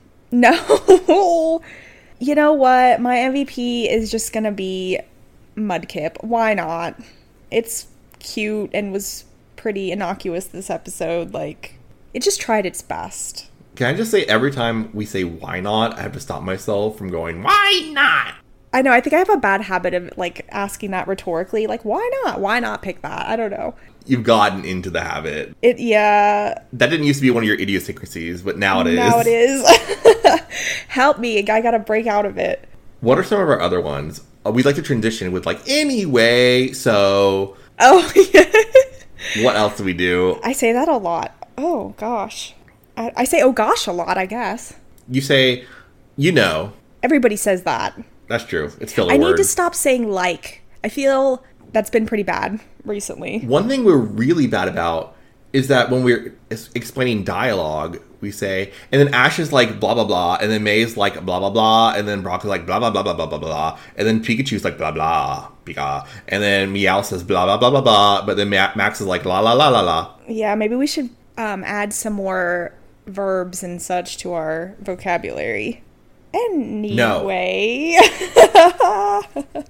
Speaker 2: No. You know what? My M V P is just gonna be Mudkip. Why not? It's cute and was pretty innocuous this episode. Like, it just tried its best.
Speaker 3: Can I just say, every time we say why not, I have to stop myself from going, why not?
Speaker 2: I know, I think I have a bad habit of, like, asking that rhetorically. Like, why not? Why not pick that? I don't know.
Speaker 3: You've gotten into the habit.
Speaker 2: It, yeah.
Speaker 3: That didn't used to be one of your idiosyncrasies, but now it is.
Speaker 2: Now it is. Help me. I gotta break out of it.
Speaker 3: What are some of our other ones? Uh, we'd like to transition with, like, anyway, so...
Speaker 2: Oh, yeah.
Speaker 3: What else do we do?
Speaker 2: I say that a lot. Oh, gosh. I, I say, oh, gosh, a lot, I guess.
Speaker 3: You say, you know.
Speaker 2: Everybody says that.
Speaker 3: That's true. It's still a
Speaker 2: I
Speaker 3: word.
Speaker 2: need to stop saying like. I feel that's been pretty bad recently.
Speaker 3: One thing we're really bad about is that when we're explaining dialogue, we say, and then Ash is like, blah, blah, blah, and then May's like, blah, blah, blah, and then Brock is like, blah, blah, blah, blah, blah, blah, blah, and then Pikachu's like, blah, blah, Pika, and then Meow says, blah, blah, blah, blah, blah, but then Max is like, la, la, la, la, la.
Speaker 2: Yeah, maybe we should um, add some more verbs and such to our vocabulary. Anyway. No.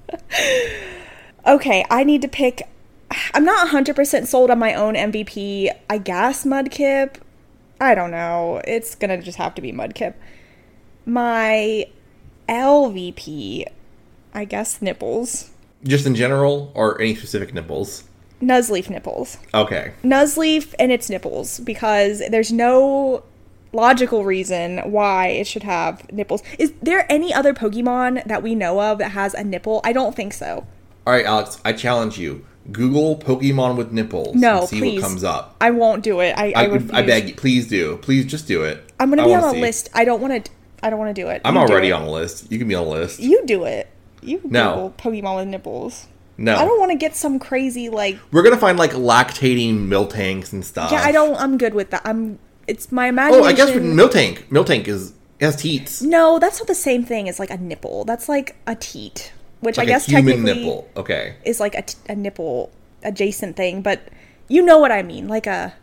Speaker 2: Okay, I need to pick... I'm not one hundred percent sold on my own M V P. I guess Mudkip. I don't know. It's gonna just have to be Mudkip. My L V P, I guess Nipples.
Speaker 3: Just in general, or any specific nipples?
Speaker 2: Nuzleaf Nipples.
Speaker 3: Okay.
Speaker 2: Nuzleaf and its nipples, because there's no logical reason why it should have nipples. Is there any other Pokemon that we know of that has a nipple? I don't think so.
Speaker 3: All right, Alex, I challenge you. Google Pokemon with nipples
Speaker 2: no,
Speaker 3: and see
Speaker 2: please.
Speaker 3: what comes up.
Speaker 2: I won't do it. I, I,
Speaker 3: I, I beg you, please do. Please just do it.
Speaker 2: I'm going to be on a
Speaker 3: see.
Speaker 2: list. I don't want to I don't want to do it.
Speaker 3: I'm
Speaker 2: you
Speaker 3: already on a list. You can be on a list.
Speaker 2: You do it. You Google
Speaker 3: no.
Speaker 2: Pokemon with nipples.
Speaker 3: No.
Speaker 2: I don't want to get some crazy, like...
Speaker 3: We're going to find, like, lactating Miltanks and stuff.
Speaker 2: Yeah, I don't... I'm good with that. I'm... It's my imagination...
Speaker 3: Oh, I guess Miltank. Miltank is... has teats.
Speaker 2: No, that's not the same thing as, like, a nipple. That's, like, a teat. Which
Speaker 3: like
Speaker 2: I guess
Speaker 3: a human
Speaker 2: technically...
Speaker 3: nipple. Okay.
Speaker 2: Is, like, a, t- a nipple adjacent thing. But you know what I mean. Like a...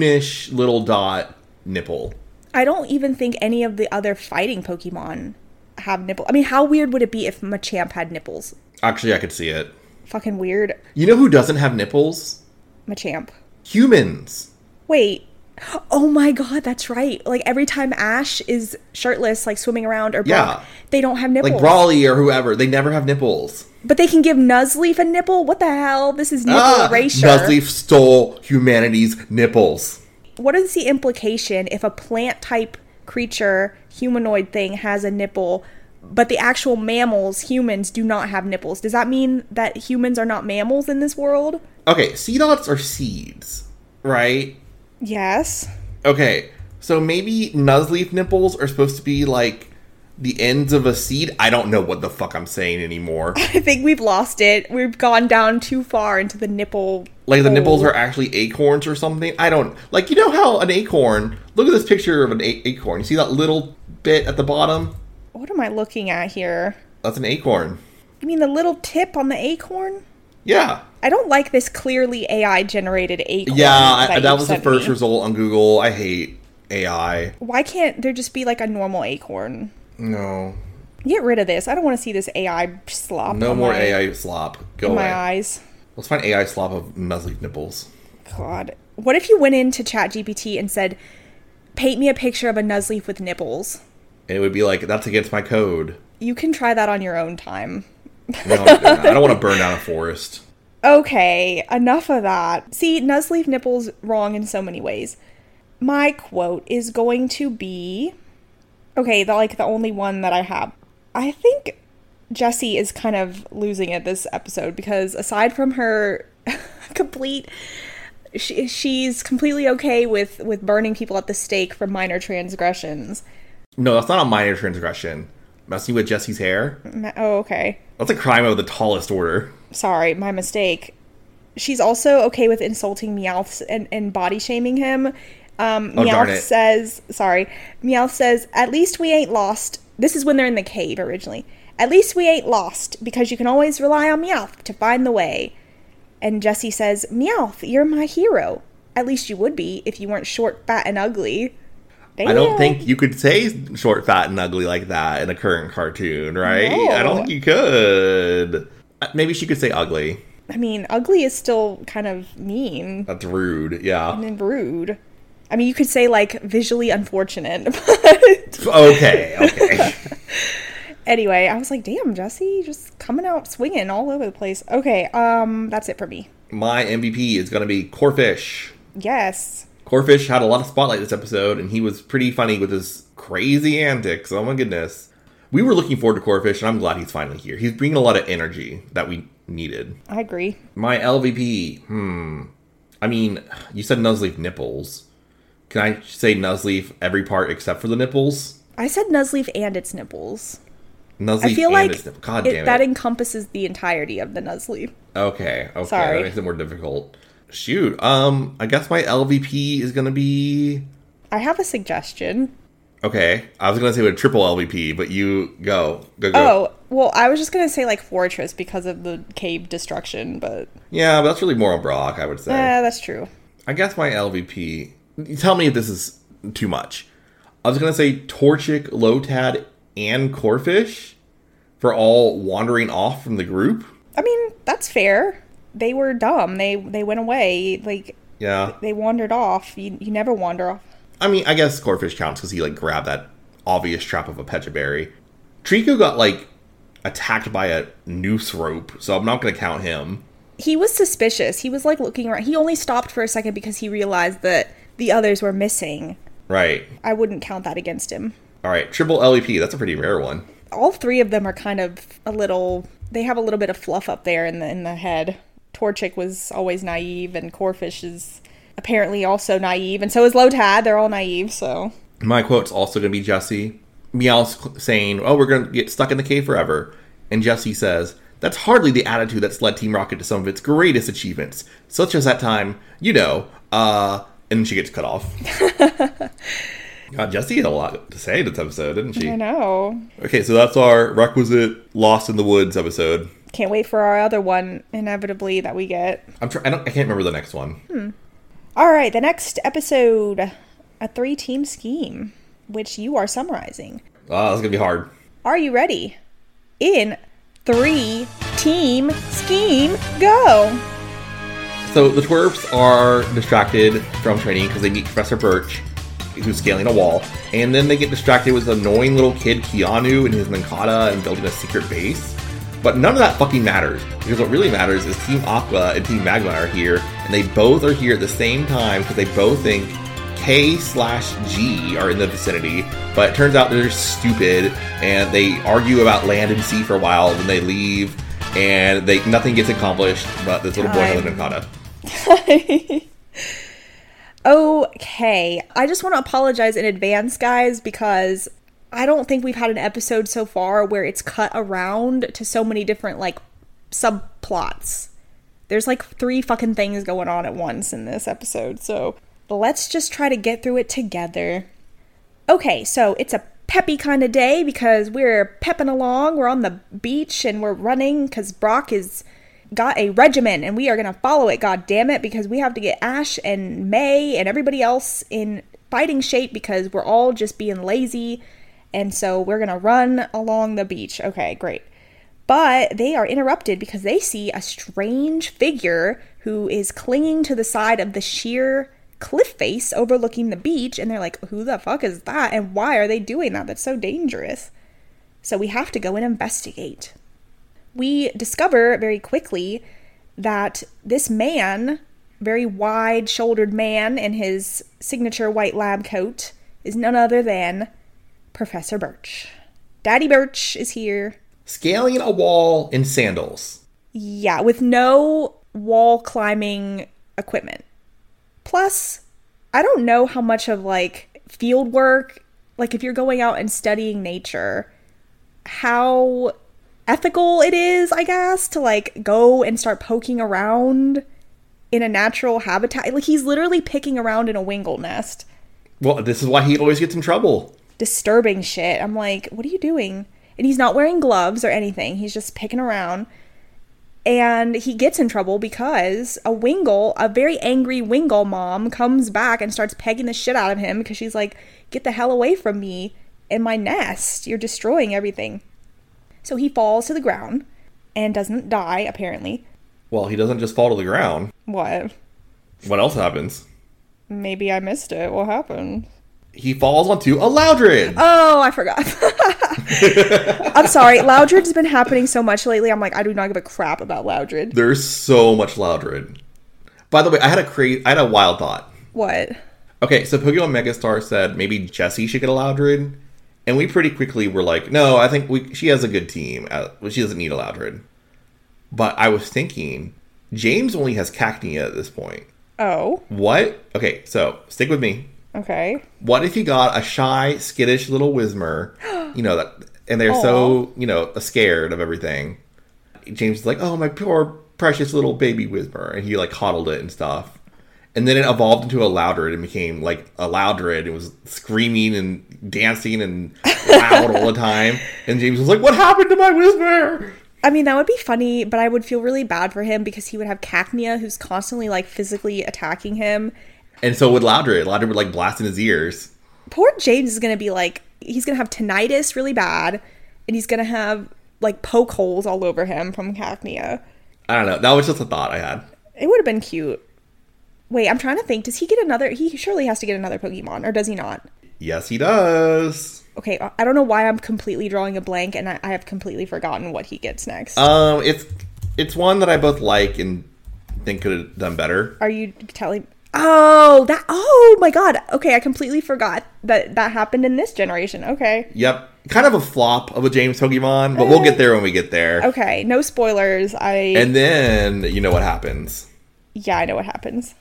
Speaker 3: cartoonish little dot nipple.
Speaker 2: I don't even think any of the other fighting Pokemon have nipples. I mean, how weird would it be if Machamp had nipples?
Speaker 3: Actually, I could see it.
Speaker 2: Fucking weird.
Speaker 3: You know who doesn't have nipples?
Speaker 2: Machamp.
Speaker 3: Humans.
Speaker 2: Wait. Oh my god, that's right. Like, every time Ash is shirtless, like, swimming around, or Brock,
Speaker 3: Yeah.
Speaker 2: they don't have nipples.
Speaker 3: Like Brawly or whoever, they never have nipples.
Speaker 2: But they can give Nuzleaf a nipple? What the hell? This is nipple
Speaker 3: Ah,
Speaker 2: erasure.
Speaker 3: Nuzleaf stole humanity's nipples.
Speaker 2: What is the implication if a plant-type creature, humanoid thing, has a nipple, but the actual mammals, humans, do not have nipples? Does that mean that humans are not mammals in this world?
Speaker 3: Okay, Seedots are seeds, right?
Speaker 2: Yes.
Speaker 3: Okay, so maybe Nuzleaf nipples are supposed to be like the ends of a seed? I don't know what the fuck I'm saying anymore.
Speaker 2: I think we've lost it. We've gone down too far into the nipple.
Speaker 3: Like the
Speaker 2: hole.
Speaker 3: nipples are actually acorns or something? I don't... Like, you know how an acorn... Look at this picture of an a- acorn. You see that little bit at the bottom?
Speaker 2: What am I looking at here?
Speaker 3: That's an acorn.
Speaker 2: You mean the little tip on the acorn?
Speaker 3: Yeah.
Speaker 2: I don't like this clearly A I-generated acorn.
Speaker 3: Yeah, I, that,
Speaker 2: that
Speaker 3: was the
Speaker 2: sent
Speaker 3: first
Speaker 2: me.
Speaker 3: result on Google. I hate A I.
Speaker 2: Why can't there just be like a normal acorn?
Speaker 3: No.
Speaker 2: Get rid of this. I don't want to see this A I slop.
Speaker 3: No
Speaker 2: on
Speaker 3: more
Speaker 2: my,
Speaker 3: A I slop. Go
Speaker 2: in
Speaker 3: away.
Speaker 2: my eyes.
Speaker 3: Let's find A I slop of Nuzleaf nipples.
Speaker 2: God. What if you went into ChatGPT and said, paint me a picture of a Nuzleaf with nipples?
Speaker 3: And it would be like, that's against my code.
Speaker 2: You can try that on your own time.
Speaker 3: No, I don't want to burn down a forest.
Speaker 2: Okay, enough of that. See, Nuzleaf nipples wrong in so many ways. My quote is going to be... Okay, the, like the only one that I have. I think Jessie is kind of losing it this episode because aside from her complete... She, she's completely okay with, with burning people at the stake for minor transgressions.
Speaker 3: No, that's not a minor transgression. Messing with Jessie's hair?
Speaker 2: Ma- Oh, okay.
Speaker 3: That's a crime of the tallest order.
Speaker 2: Sorry, my mistake. She's also okay with insulting Meowth and, and body shaming him. Um,
Speaker 3: Oh, darn
Speaker 2: Meowth
Speaker 3: it.
Speaker 2: says, sorry, Meowth says, at least we ain't lost. This is when they're in the cave originally. At least we ain't lost because you can always rely on Meowth to find the way. And Jessie says, Meowth, you're my hero. At least you would be if you weren't short, fat, and ugly. Damn.
Speaker 3: I don't think you could say short, fat, and ugly like that in a current cartoon, right?
Speaker 2: No.
Speaker 3: I don't think you could. Uh, Maybe she could say ugly.
Speaker 2: I mean, ugly is still kind of mean
Speaker 3: That's rude, yeah.
Speaker 2: and rude. I mean, you could say, like, visually unfortunate. But
Speaker 3: Okay, okay.
Speaker 2: anyway, I was like, damn, Jessie, just coming out swinging all over the place. Okay, um, that's it for me.
Speaker 3: My M V P is going to be Corfish.
Speaker 2: Yes.
Speaker 3: Corfish had a lot of spotlight this episode, and he was pretty funny with his crazy antics. Oh my goodness. We were looking forward to Corfish, and I'm glad he's finally here. He's bringing a lot of energy that we needed.
Speaker 2: I agree.
Speaker 3: My L V P, hmm. I mean, you said Nuzleaf nipples. Can I say Nuzleaf every part except for the nipples?
Speaker 2: I said Nuzleaf and its nipples.
Speaker 3: Nuzleaf
Speaker 2: I feel
Speaker 3: and
Speaker 2: like
Speaker 3: its nipples. God
Speaker 2: it,
Speaker 3: damn it.
Speaker 2: that encompasses the entirety of the Nuzleaf.
Speaker 3: Okay, okay.
Speaker 2: Sorry.
Speaker 3: That makes it more difficult. Shoot, um, I guess my L V P is gonna be...
Speaker 2: I have a suggestion.
Speaker 3: Okay, I was gonna say with triple L V P, but you go. Go, go.
Speaker 2: Oh, well, I was just going to say, like, Fortress because of the cave destruction, but...
Speaker 3: Yeah, but that's really more on Brock, I would say.
Speaker 2: Eh, that's true.
Speaker 3: I guess my L V P... Tell me if this is too much. I was gonna say Torchic, Lotad, and Corfish for all wandering off from the group.
Speaker 2: I mean, that's fair. They were dumb. They they went away. Like,
Speaker 3: Yeah.
Speaker 2: they wandered off. You, you never wander off.
Speaker 3: I mean, I guess Corfish counts because he, like, grabbed that obvious trap of a Pecha Berry. Trico got, like, attacked by a noose rope, so I'm not gonna count him.
Speaker 2: He was suspicious. He was, like, looking around. He only stopped for a second because he realized that the others were missing.
Speaker 3: Right.
Speaker 2: I wouldn't count that against him.
Speaker 3: Alright, triple L V P. That's a pretty rare one.
Speaker 2: All three of them are kind of a little... They have a little bit of fluff up there in the in the head. Torchic was always naive, and Corfish is apparently also naive, and so is Lotad. They're all naive, so...
Speaker 3: My quote's also going to be Jessie. Meowth's saying, oh, we're going to get stuck in the cave forever. And Jessie says, that's hardly the attitude that's led Team Rocket to some of its greatest achievements. Such as that time, you know, uh... And then she gets cut off. God, Jessie had a lot to say this episode, didn't she?
Speaker 2: I know.
Speaker 3: Okay, so that's our requisite Lost in the Woods episode.
Speaker 2: Can't wait for our other one, inevitably, that we get.
Speaker 3: I'm try- I don't. I can't remember the next one.
Speaker 2: Hmm. All right, the next episode, a three-team scheme, which you are summarizing.
Speaker 3: Ah, that's gonna be hard.
Speaker 2: Are you ready? In three, team, scheme, go!
Speaker 3: So the twerps are distracted from training because they meet Professor Birch, who's scaling a wall, and then they get distracted with an annoying little kid, Keanu, and his Nankata, and building a secret base. But none of that fucking matters, because what really matters is Team Aqua and Team Magma are here, and they both are here at the same time because they both think K slash G are in the vicinity, but it turns out they're stupid, and they argue about land and sea for a while, then they leave, and they nothing gets accomplished but this little boy and the Nankata.
Speaker 2: Okay, I just want to apologize in advance, guys, because I don't think we've had an episode so far where it's cut around to so many different, like, subplots. There's, like, three fucking things going on at once in this episode, so let's just try to get through it together. Okay, so it's a peppy kind of day because we're pepping along. We're on the beach and we're running because Brock is got a regimen and we are going to follow it, god damn it, because we have to get Ash and May and everybody else in fighting shape because we're all just being lazy, and so we're going to run along the beach. Okay, great. But they are interrupted because they see a strange figure who is clinging to the side of the sheer cliff face overlooking the beach, and they're like, who the fuck is that and why are they doing that? That's so dangerous. So we have to go and investigate. We discover very quickly that this man, very wide-shouldered man in his signature white lab coat, is none other than Professor Birch. Daddy Birch is here.
Speaker 3: Scaling a wall in sandals.
Speaker 2: Yeah, with no wall climbing equipment. Plus, I don't know how much of, like, field work, like, if you're going out and studying nature, how ethical it is, I guess, to, like, go and start poking around in a natural habitat. Like, he's literally picking around in a wingle nest.
Speaker 3: Well, this is why he always gets in trouble.
Speaker 2: Disturbing shit. I'm like, what are you doing? And he's not wearing gloves or anything. He's just picking around. And he gets in trouble because a Wingle, a very angry Wingle mom, comes back and starts pegging the shit out of him because she's like, get the hell away from me and my nest. You're destroying everything. So he falls to the ground and doesn't die, apparently.
Speaker 3: Well, he doesn't just fall to the ground.
Speaker 2: What?
Speaker 3: What else happens?
Speaker 2: Maybe I missed it. What happened?
Speaker 3: He falls onto a Loudred.
Speaker 2: Oh, I forgot. I'm sorry. Loudred's been happening so much lately. I'm like, I do not give a crap about Loudred.
Speaker 3: There's so much Loudred. By the way, I had a cra- I had a wild thought.
Speaker 2: What?
Speaker 3: Okay, so Pokemon Megastar said maybe Jessie should get a Loudred. And we pretty quickly were like, no, I think we she has a good team. Uh, she doesn't need a Loudred. But I was thinking, James only has Cacnea at this point.
Speaker 2: Oh.
Speaker 3: What? Okay, so stick with me.
Speaker 2: Okay.
Speaker 3: What if you got a shy, skittish little Whismur, you know, that, and they're
Speaker 2: Aww.
Speaker 3: so, you know, scared of everything. James is like, oh, my poor, precious little baby Whismur. And he, like, coddled it and stuff. And then it evolved into a Loudred and became, like, a Loudred. It was screaming and dancing and loud all the time. And James was like, what happened to my Whismur?
Speaker 2: I mean, that would be funny, but I would feel really bad for him because he would have Cacnea, who's constantly, like, physically attacking him.
Speaker 3: And so would Loudred. Loudred would, like, blast in his ears.
Speaker 2: Poor James is going to be, like, he's going to have tinnitus really bad, and he's going to have, like, poke holes all over him from Cacnea.
Speaker 3: I don't know. That was just a thought I had.
Speaker 2: It would have been cute. Wait, I'm trying to think. Does he get another... He surely has to get another Pokemon, or does he not?
Speaker 3: Yes, he does.
Speaker 2: Okay, I don't know why I'm completely drawing a blank, and I, I have completely forgotten what he gets next.
Speaker 3: Um, it's it's one that I both like and think could have done better.
Speaker 2: Are you telling... Oh, that... Oh, my God. Okay, I completely forgot that that happened in this generation. Okay.
Speaker 3: Yep. Kind of a flop of a James Pokemon, but we'll get there when we get there.
Speaker 2: Okay, no spoilers. I...
Speaker 3: And then, you know what happens.
Speaker 2: Yeah, I know what happens.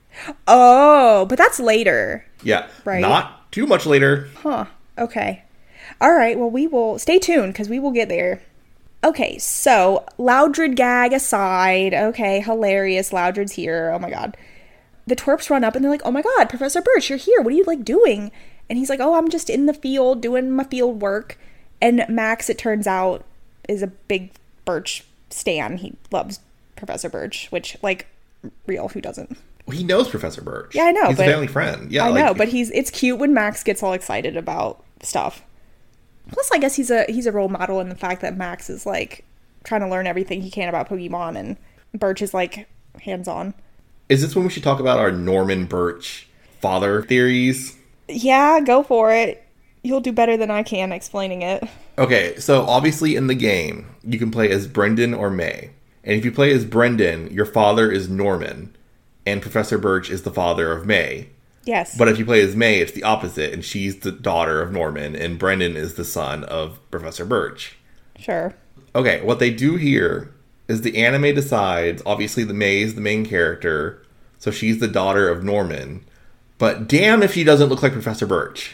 Speaker 2: Oh, but that's later.
Speaker 3: Yeah.
Speaker 2: Right.
Speaker 3: Not too much later.
Speaker 2: Huh. Okay. All right, well, we will... Stay tuned, because we will get there. Okay, so, Loudred gag aside. Okay, hilarious. Loudred's here. Oh, my God. The twerps run up and they're like, oh my God, Professor Birch, you're here. What are you, like, doing? And he's like, oh, I'm just in the field doing my field work. And Max, it turns out, is a big Birch stan. He loves Professor Birch, which, like, real, who doesn't?
Speaker 3: Well, he knows Professor Birch.
Speaker 2: Yeah, I know.
Speaker 3: He's
Speaker 2: but
Speaker 3: a family friend. Yeah,
Speaker 2: I
Speaker 3: like,
Speaker 2: know, but he's it's cute when Max gets all excited about stuff. Plus, I guess he's a he's a role model in the fact that Max is, like, trying to learn everything he can about Pokemon, and Birch is, like, hands-on.
Speaker 3: Is this when we should talk about our Norman Birch father theories?
Speaker 2: Yeah, go for it. You'll do better than I can explaining it.
Speaker 3: Okay, so obviously in the game, you can play as Brendan or May. And if you play as Brendan, your father is Norman, and Professor Birch is the father of May.
Speaker 2: Yes.
Speaker 3: But if you play as May, it's the opposite, and she's the daughter of Norman, and Brendan is the son of Professor Birch.
Speaker 2: Sure.
Speaker 3: Okay, what they do here is the anime decides, obviously the May is the main character, so she's the daughter of Norman, but damn if she doesn't look like Professor Birch.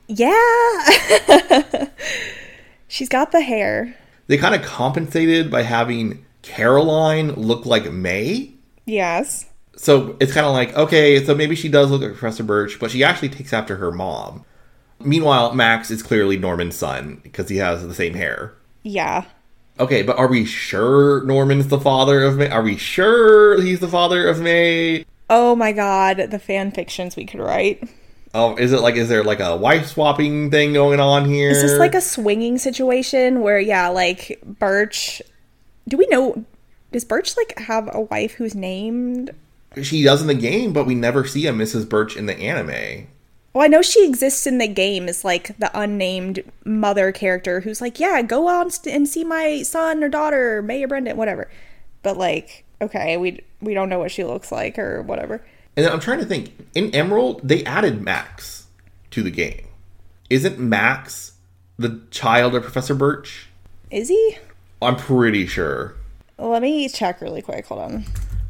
Speaker 2: Yeah. She's got the hair.
Speaker 3: They kind of compensated by having Caroline look like May.
Speaker 2: Yes.
Speaker 3: So it's kind of like, okay, so maybe she does look like Professor Birch, but she actually takes after her mom. Meanwhile, Max is clearly Norman's son because he has the same hair.
Speaker 2: Yeah.
Speaker 3: Okay, but are we sure Norman's the father of May? Are we sure he's the father of May?
Speaker 2: Oh my god, the fan fictions we could write.
Speaker 3: Oh, is it like, is there like a wife swapping thing going on here?
Speaker 2: Is this like a swinging situation where, yeah, like Birch, do we know, does Birch like have a wife who's named?
Speaker 3: She does in the game, but we never see a Missus Birch in the anime.
Speaker 2: Well, I know she exists in the game as like the unnamed mother character who's like, yeah, go on and see my son or daughter, May or Brendan, whatever. But like, okay, we we don't know what she looks like or whatever.
Speaker 3: And then I'm trying to think, in Emerald, they added Max to the game. Isn't Max the child of Professor Birch?
Speaker 2: Is he?
Speaker 3: I'm pretty sure.
Speaker 2: Let me check really quick. Hold on.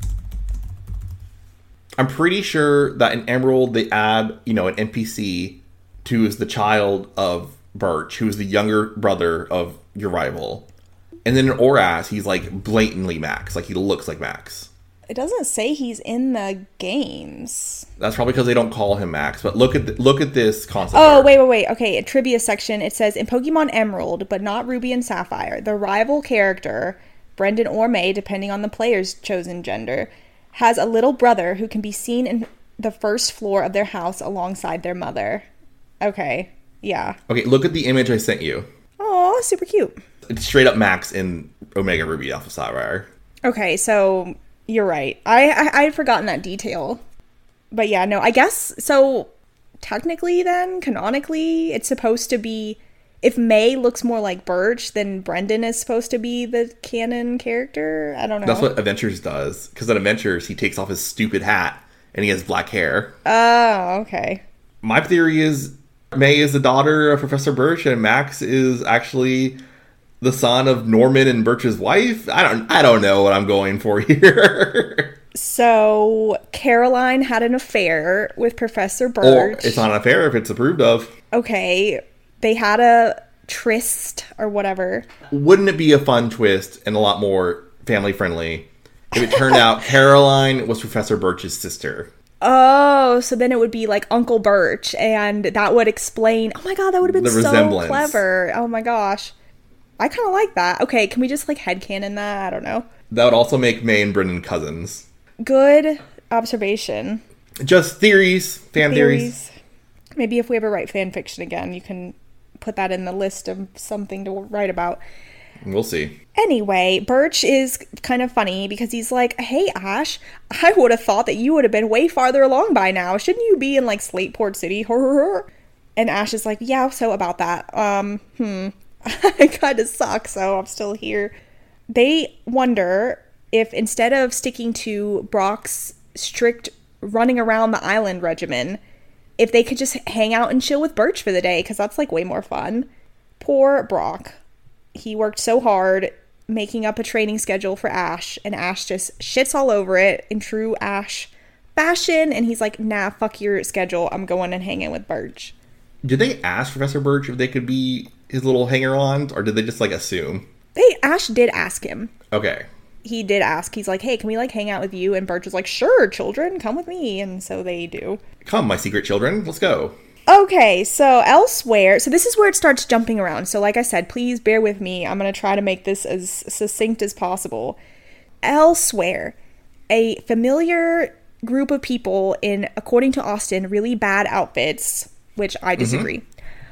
Speaker 3: I'm pretty sure that in Emerald, they add, you know, an N P C who is the child of Birch, who is the younger brother of your rival. And then in Oras, he's like blatantly Max. Like, he looks like Max.
Speaker 2: It doesn't say he's in the games.
Speaker 3: That's probably because they don't call him Max. But look at the, look at this concept.
Speaker 2: Oh,
Speaker 3: art.
Speaker 2: wait, wait, wait. Okay, a trivia section. It says, in Pokemon Emerald, but not Ruby and Sapphire, the rival character, Brendan or May, depending on the player's chosen gender, has a little brother who can be seen in the first floor of their house alongside their mother. Okay, yeah.
Speaker 3: Okay, look at the image I sent you.
Speaker 2: Oh, super cute.
Speaker 3: It's straight up Max in Omega Ruby Alpha Sapphire.
Speaker 2: Okay, so you're right. I, I I had forgotten that detail. But yeah, no, I guess, so technically then, canonically, it's supposed to be, if May looks more like Birch, then Brendan is supposed to be the canon character? I don't know.
Speaker 3: That's what Adventures does. Because in Adventures, he takes off his stupid hat and he has black hair.
Speaker 2: Oh, okay.
Speaker 3: My theory is May is the daughter of Professor Birch and Max is actually the son of Norman and Birch's wife. I don't I don't know what I'm going for here.
Speaker 2: So Caroline had an affair with Professor Birch.
Speaker 3: Or it's not an affair if it's approved of.
Speaker 2: Okay. They had a tryst or whatever.
Speaker 3: Wouldn't it be a fun twist and a lot more family friendly if it turned out Caroline was Professor Birch's sister?
Speaker 2: Oh, so then it would be like Uncle Birch, and that would explain. Oh my god, that would have been
Speaker 3: The
Speaker 2: so
Speaker 3: resemblance.
Speaker 2: clever. Oh my gosh. I kind of like that. Okay, can we just like headcanon that? I don't know.
Speaker 3: That would also make May and Brendan cousins.
Speaker 2: Good observation.
Speaker 3: Just theories, fan theories.
Speaker 2: Theories. Maybe if we ever write fan fiction again, you can put that in the list of something to write about.
Speaker 3: We'll see.
Speaker 2: Anyway, Birch is kind of funny because he's like, hey, Ash, I would have thought that you would have been way farther along by now. Shouldn't you be in, like, Slateport City? And Ash is like, yeah, so about that. Um, hmm. I kind of suck, so I'm still here. They wonder if instead of sticking to Brock's strict running around the island regimen, if they could just hang out and chill with Birch for the day, because that's, like, way more fun. Poor Brock. He worked so hard making up a training schedule for Ash, and Ash just shits all over it in true Ash fashion, and he's like, nah, fuck your schedule. I'm going and hanging with Birch.
Speaker 3: Did they ask Professor Birch if they could be his little hanger-ons, or did they just, like, assume?
Speaker 2: They, Ash did ask him.
Speaker 3: Okay.
Speaker 2: He did ask. He's like, hey, can we, like, hang out with you? And Birch was like, sure, children, come with me. And so they do.
Speaker 3: Come, my secret children, let's go.
Speaker 2: Okay, so elsewhere, so this is where it starts jumping around. So like I said, please bear with me. I'm going to try to make this as succinct as possible. Elsewhere, a familiar group of people in, according to Austin, really bad outfits, which I disagree, mm-hmm.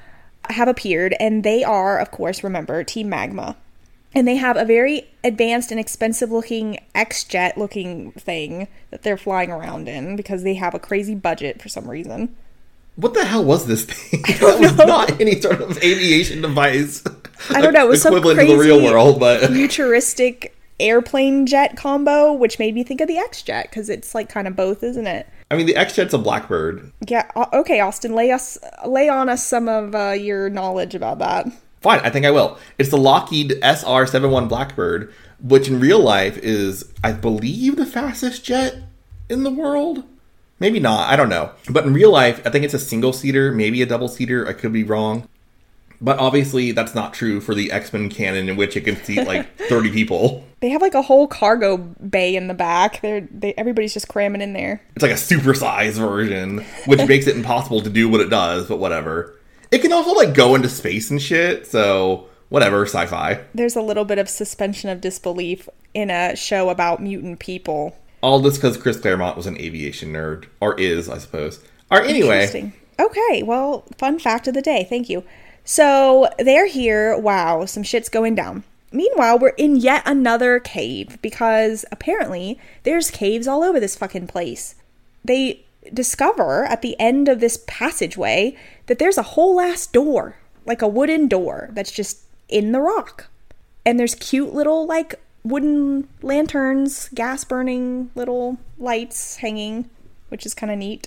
Speaker 2: have appeared, and they are, of course, remember, Team Magma. And they have a very advanced and expensive-looking X-Jet looking thing that they're flying around in because they have a crazy budget for some reason.
Speaker 3: What the hell was this thing?
Speaker 2: I don't
Speaker 3: That was
Speaker 2: know.
Speaker 3: not any sort of aviation device.
Speaker 2: I don't know. It was some
Speaker 3: equivalent
Speaker 2: crazy
Speaker 3: to the real world, but
Speaker 2: futuristic airplane jet combo, which made me think of the X-Jet because it's like kind of both, isn't it?
Speaker 3: I mean, the X-Jet's a Blackbird.
Speaker 2: Yeah. o- Okay, Austin, lay us lay on us some of uh, your knowledge about that.
Speaker 3: Fine, I think I will. It's the Lockheed S R seventy-one Blackbird, which in real life is, I believe, the fastest jet in the world. Maybe not, I don't know. But in real life, I think it's a single-seater, maybe a double-seater. I could be wrong. But obviously, that's not true for the X-Men canon, in which it can seat like thirty people.
Speaker 2: They have like a whole cargo bay in the back. They're they everybody's just cramming in there.
Speaker 3: It's like a supersized version, which makes it impossible to do what it does, but whatever. It can also like go into space and shit, so whatever, sci-fi.
Speaker 2: There's a little bit of suspension of disbelief in a show about mutant people.
Speaker 3: All this because Chris Claremont was an aviation nerd. Or is, I suppose. Or anyway.
Speaker 2: Interesting. Okay, well, fun fact of the day. Thank you. So, they're here. Wow, some shit's going down. Meanwhile, we're in yet another cave because apparently there's caves all over this fucking place. They discover at the end of this passageway that there's a whole ass door, like a wooden door that's just in the rock. And there's cute little, like, wooden lanterns, gas burning little lights hanging, which is kind of neat.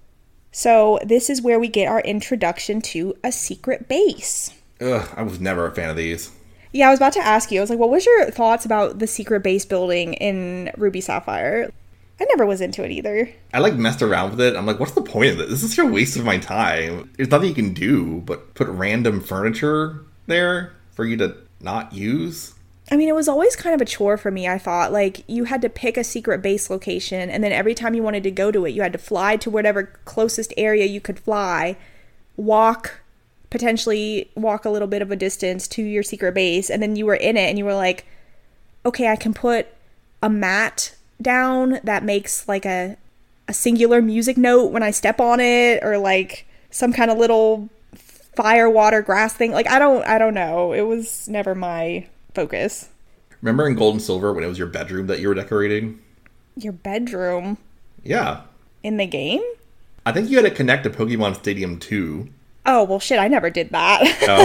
Speaker 2: So this is where we get our introduction to a secret base.
Speaker 3: Ugh, I was never a fan of these.
Speaker 2: Yeah, I was about to ask you. I was like, what was your thoughts about the secret base building in Ruby Sapphire? I never was into it either.
Speaker 3: I like messed around with it. I'm like, what's the point of this? This is a waste of my time. There's nothing you can do but put random furniture there for you to not use.
Speaker 2: I mean, it was always kind of a chore for me, I thought. Like, you had to pick a secret base location, and then every time you wanted to go to it, you had to fly to whatever closest area you could fly, walk, potentially walk a little bit of a distance to your secret base, and then you were in it, and you were like, okay, I can put a mat down that makes, like, a, a singular music note when I step on it, or, like, some kind of little fire, water, grass thing. Like, I don't, I don't know. It was never my focus.
Speaker 3: Remember in Gold and Silver when it was your bedroom that you were decorating?
Speaker 2: Your bedroom
Speaker 3: Yeah.
Speaker 2: in the game?
Speaker 3: I think you had to connect to Pokemon Stadium two.
Speaker 2: Oh, well, shit, I never did that.
Speaker 3: Oh,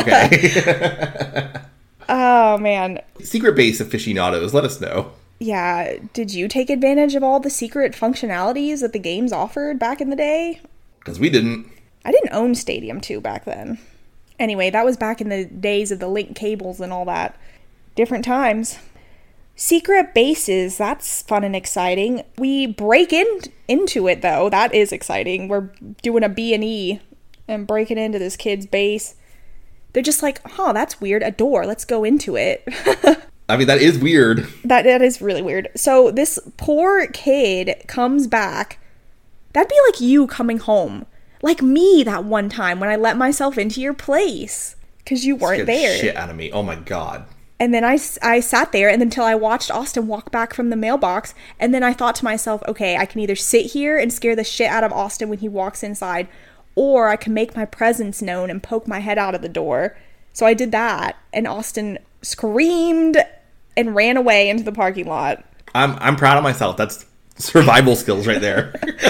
Speaker 3: okay.
Speaker 2: Oh, man.
Speaker 3: Secret base aficionados, let us know.
Speaker 2: Yeah, did you take advantage of all the secret functionalities that the games offered back in the day?
Speaker 3: Because we didn't.
Speaker 2: I didn't own Stadium two back then. Anyway, that was back in the days of the link cables and all that. Different times. Secret bases, that's fun and exciting. We break in into it, though. That is exciting. We're doing a B and E and breaking into this kid's base. They're just like, huh, that's weird. A door. Let's go into it.
Speaker 3: I mean, that is weird.
Speaker 2: That That is really weird. So this poor kid comes back. That'd be like you coming home. Like me that one time when I let myself into your place. Because you weren't
Speaker 3: Scared
Speaker 2: there.
Speaker 3: the shit out of me. Oh my god.
Speaker 2: And then I, I sat there and until I watched Austin walk back from the mailbox. And then I thought to myself, okay, I can either sit here and scare the shit out of Austin when he walks inside, or I can make my presence known and poke my head out of the door. So I did that. And Austin screamed and ran away into the parking lot.
Speaker 3: I'm I'm proud of myself. That's survival skills right there.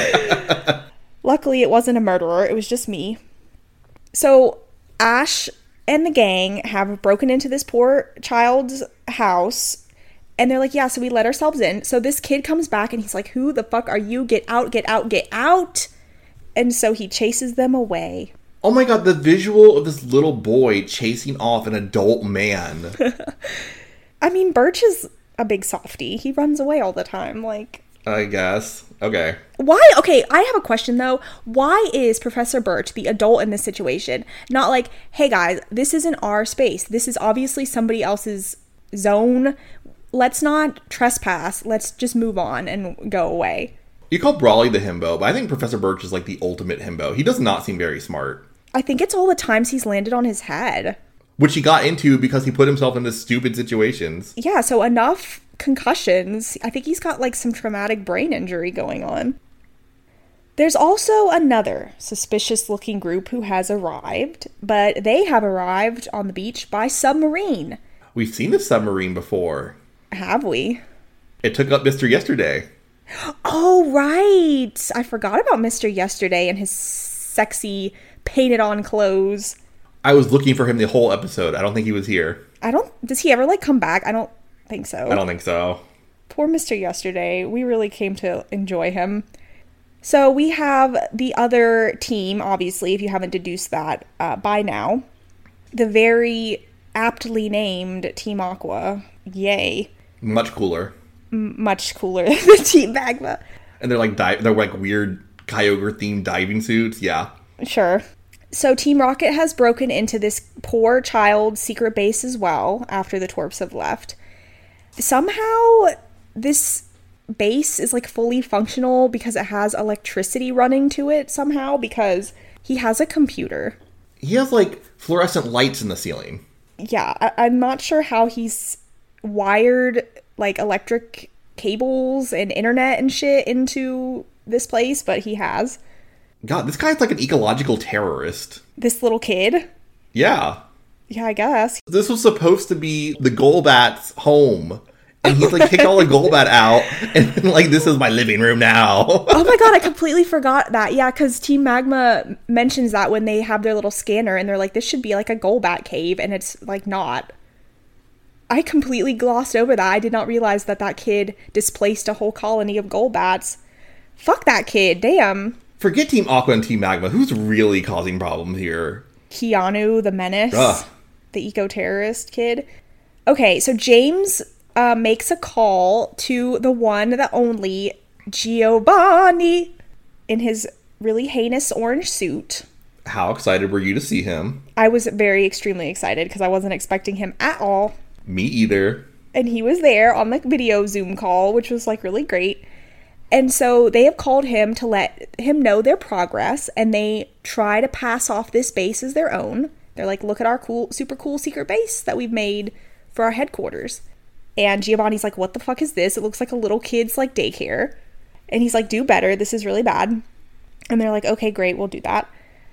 Speaker 2: Luckily, it wasn't a murderer. It was just me. So Ash and the gang have broken into this poor child's house, and they're like, yeah, so we let ourselves in. So this kid comes back and he's like, who the fuck are you? Get out, get out, get out. And so he chases them away.
Speaker 3: Oh my god, the visual of this little boy chasing off an adult man.
Speaker 2: I mean, Birch is a big softie. He runs away all the time. Like,
Speaker 3: I guess. Okay.
Speaker 2: why? Okay, I have a question though. Why is Professor Birch the adult in this situation? Not like, hey guys, this isn't our space. This is obviously somebody else's zone. Let's not trespass. Let's just move on and go away.
Speaker 3: You call Brawley the himbo, but I think Professor Birch is like the ultimate himbo. He does not seem very smart.
Speaker 2: I think it's all the times he's landed on his head.
Speaker 3: Which he got into because he put himself into stupid situations.
Speaker 2: Yeah, so enough concussions. I think he's got like some traumatic brain injury going on. There's also another suspicious-looking group who has arrived, but they have arrived on the beach by submarine.
Speaker 3: We've seen the submarine before.
Speaker 2: Have we?
Speaker 3: It took up Mister Yesterday.
Speaker 2: Oh, right. I forgot about Mister Yesterday and his sexy painted-on clothes.
Speaker 3: I was looking for him the whole episode. I don't think he was here.
Speaker 2: I don't... Does he ever, like, come back? I don't think so.
Speaker 3: I don't think so.
Speaker 2: Poor Mister Yesterday. We really came to enjoy him. So we have the other team, obviously, if you haven't deduced that uh, by now. The very aptly named Team Aqua. Yay.
Speaker 3: Much cooler.
Speaker 2: M- much cooler than Team Magma.
Speaker 3: And they're like di- they're like weird Kyogre-themed diving suits. Yeah.
Speaker 2: Sure. So Team Rocket has broken into this poor child's secret base as well after the Twerps have left. Somehow this base is like fully functional because it has electricity running to it somehow because he has a computer.
Speaker 3: He has like fluorescent lights in the ceiling.
Speaker 2: Yeah, I- I'm not sure how he's wired like electric cables and internet and shit into this place, but he has.
Speaker 3: God, this guy's like an ecological terrorist.
Speaker 2: This little kid?
Speaker 3: Yeah.
Speaker 2: Yeah, I guess.
Speaker 3: This was supposed to be the Golbat's home. And he's like kicked all the Golbat out. And then, like, this is my living room now.
Speaker 2: Oh my god, I completely forgot that. Yeah, because Team Magma mentions that when they have their little scanner and they're like, this should be like a Golbat cave. And it's like not. I completely glossed over that. I did not realize that that kid displaced a whole colony of Golbats. Fuck that kid. Damn.
Speaker 3: Forget Team Aqua and Team Magma. Who's really causing problems here?
Speaker 2: Keanu, the menace.
Speaker 3: Ugh.
Speaker 2: The eco-terrorist kid. Okay, so James uh, makes a call to the one, the only, Giovanni, in his really heinous orange suit.
Speaker 3: How excited were you to see him?
Speaker 2: I was very extremely excited because I wasn't expecting him at all.
Speaker 3: Me either.
Speaker 2: And he was there on the video Zoom call, which was like really great. And so they have called him to let him know their progress, and they try to pass off this base as their own. They're like, look at our cool, super cool secret base that we've made for our headquarters. And Giovanni's like, what the fuck is this? It looks like a little kid's like daycare. And he's like, do better. This is really bad. And they're like, okay, great, we'll do that.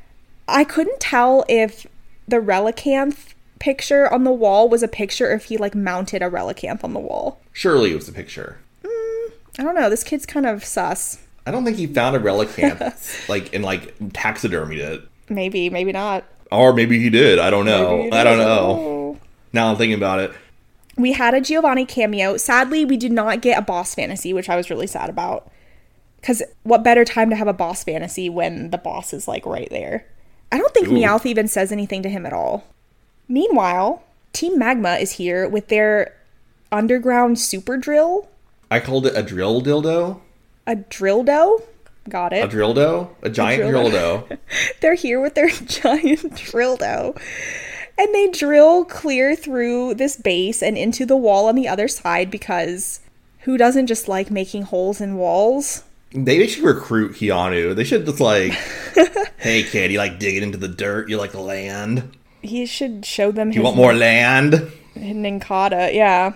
Speaker 2: I couldn't tell if the Relicanth picture on the wall was a picture or if he like mounted a Relicanth on the wall.
Speaker 3: Surely it was a picture.
Speaker 2: I don't know. This kid's kind of sus.
Speaker 3: I don't think he found a Relicanth, like, and, like, taxidermied it.
Speaker 2: Maybe, maybe not.
Speaker 3: Or maybe he did. I don't know. I don't know.
Speaker 2: know.
Speaker 3: Now I'm thinking about it.
Speaker 2: We had a Giovanni cameo. Sadly, we did not get a boss fantasy, which I was really sad about. Because what better time to have a boss fantasy when the boss is, like, right there? I don't think
Speaker 3: Ooh.
Speaker 2: Meowth even says anything to him at all. Meanwhile, Team Magma is here with their underground super drill.
Speaker 3: I called it a drill dildo.
Speaker 2: A drildo? Got it.
Speaker 3: A drildo? A giant
Speaker 2: A
Speaker 3: drill
Speaker 2: drildo.
Speaker 3: dildo.
Speaker 2: They're here with their giant drildo. And they drill clear through this base and into the wall on the other side because who doesn't just like making holes in walls?
Speaker 3: They should recruit Keanu. They should just like, hey kid, you like digging into the dirt? You like the land?
Speaker 2: He should show them his...
Speaker 3: You want more land?
Speaker 2: Ninkata, yeah.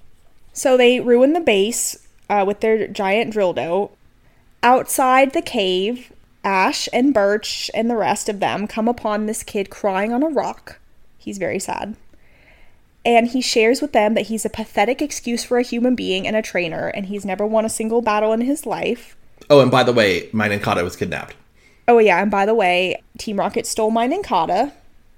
Speaker 2: So they ruin the base uh, with their giant dildo. Outside the cave, Ash and Birch and the rest of them come upon this kid crying on a rock. He's very sad. And he shares with them that he's a pathetic excuse for a human being and a trainer, and he's never won a single battle in his life.
Speaker 3: Oh, and by the way, my Ninkata was kidnapped.
Speaker 2: Oh, yeah, and by the way, Team Rocket stole my Ninkata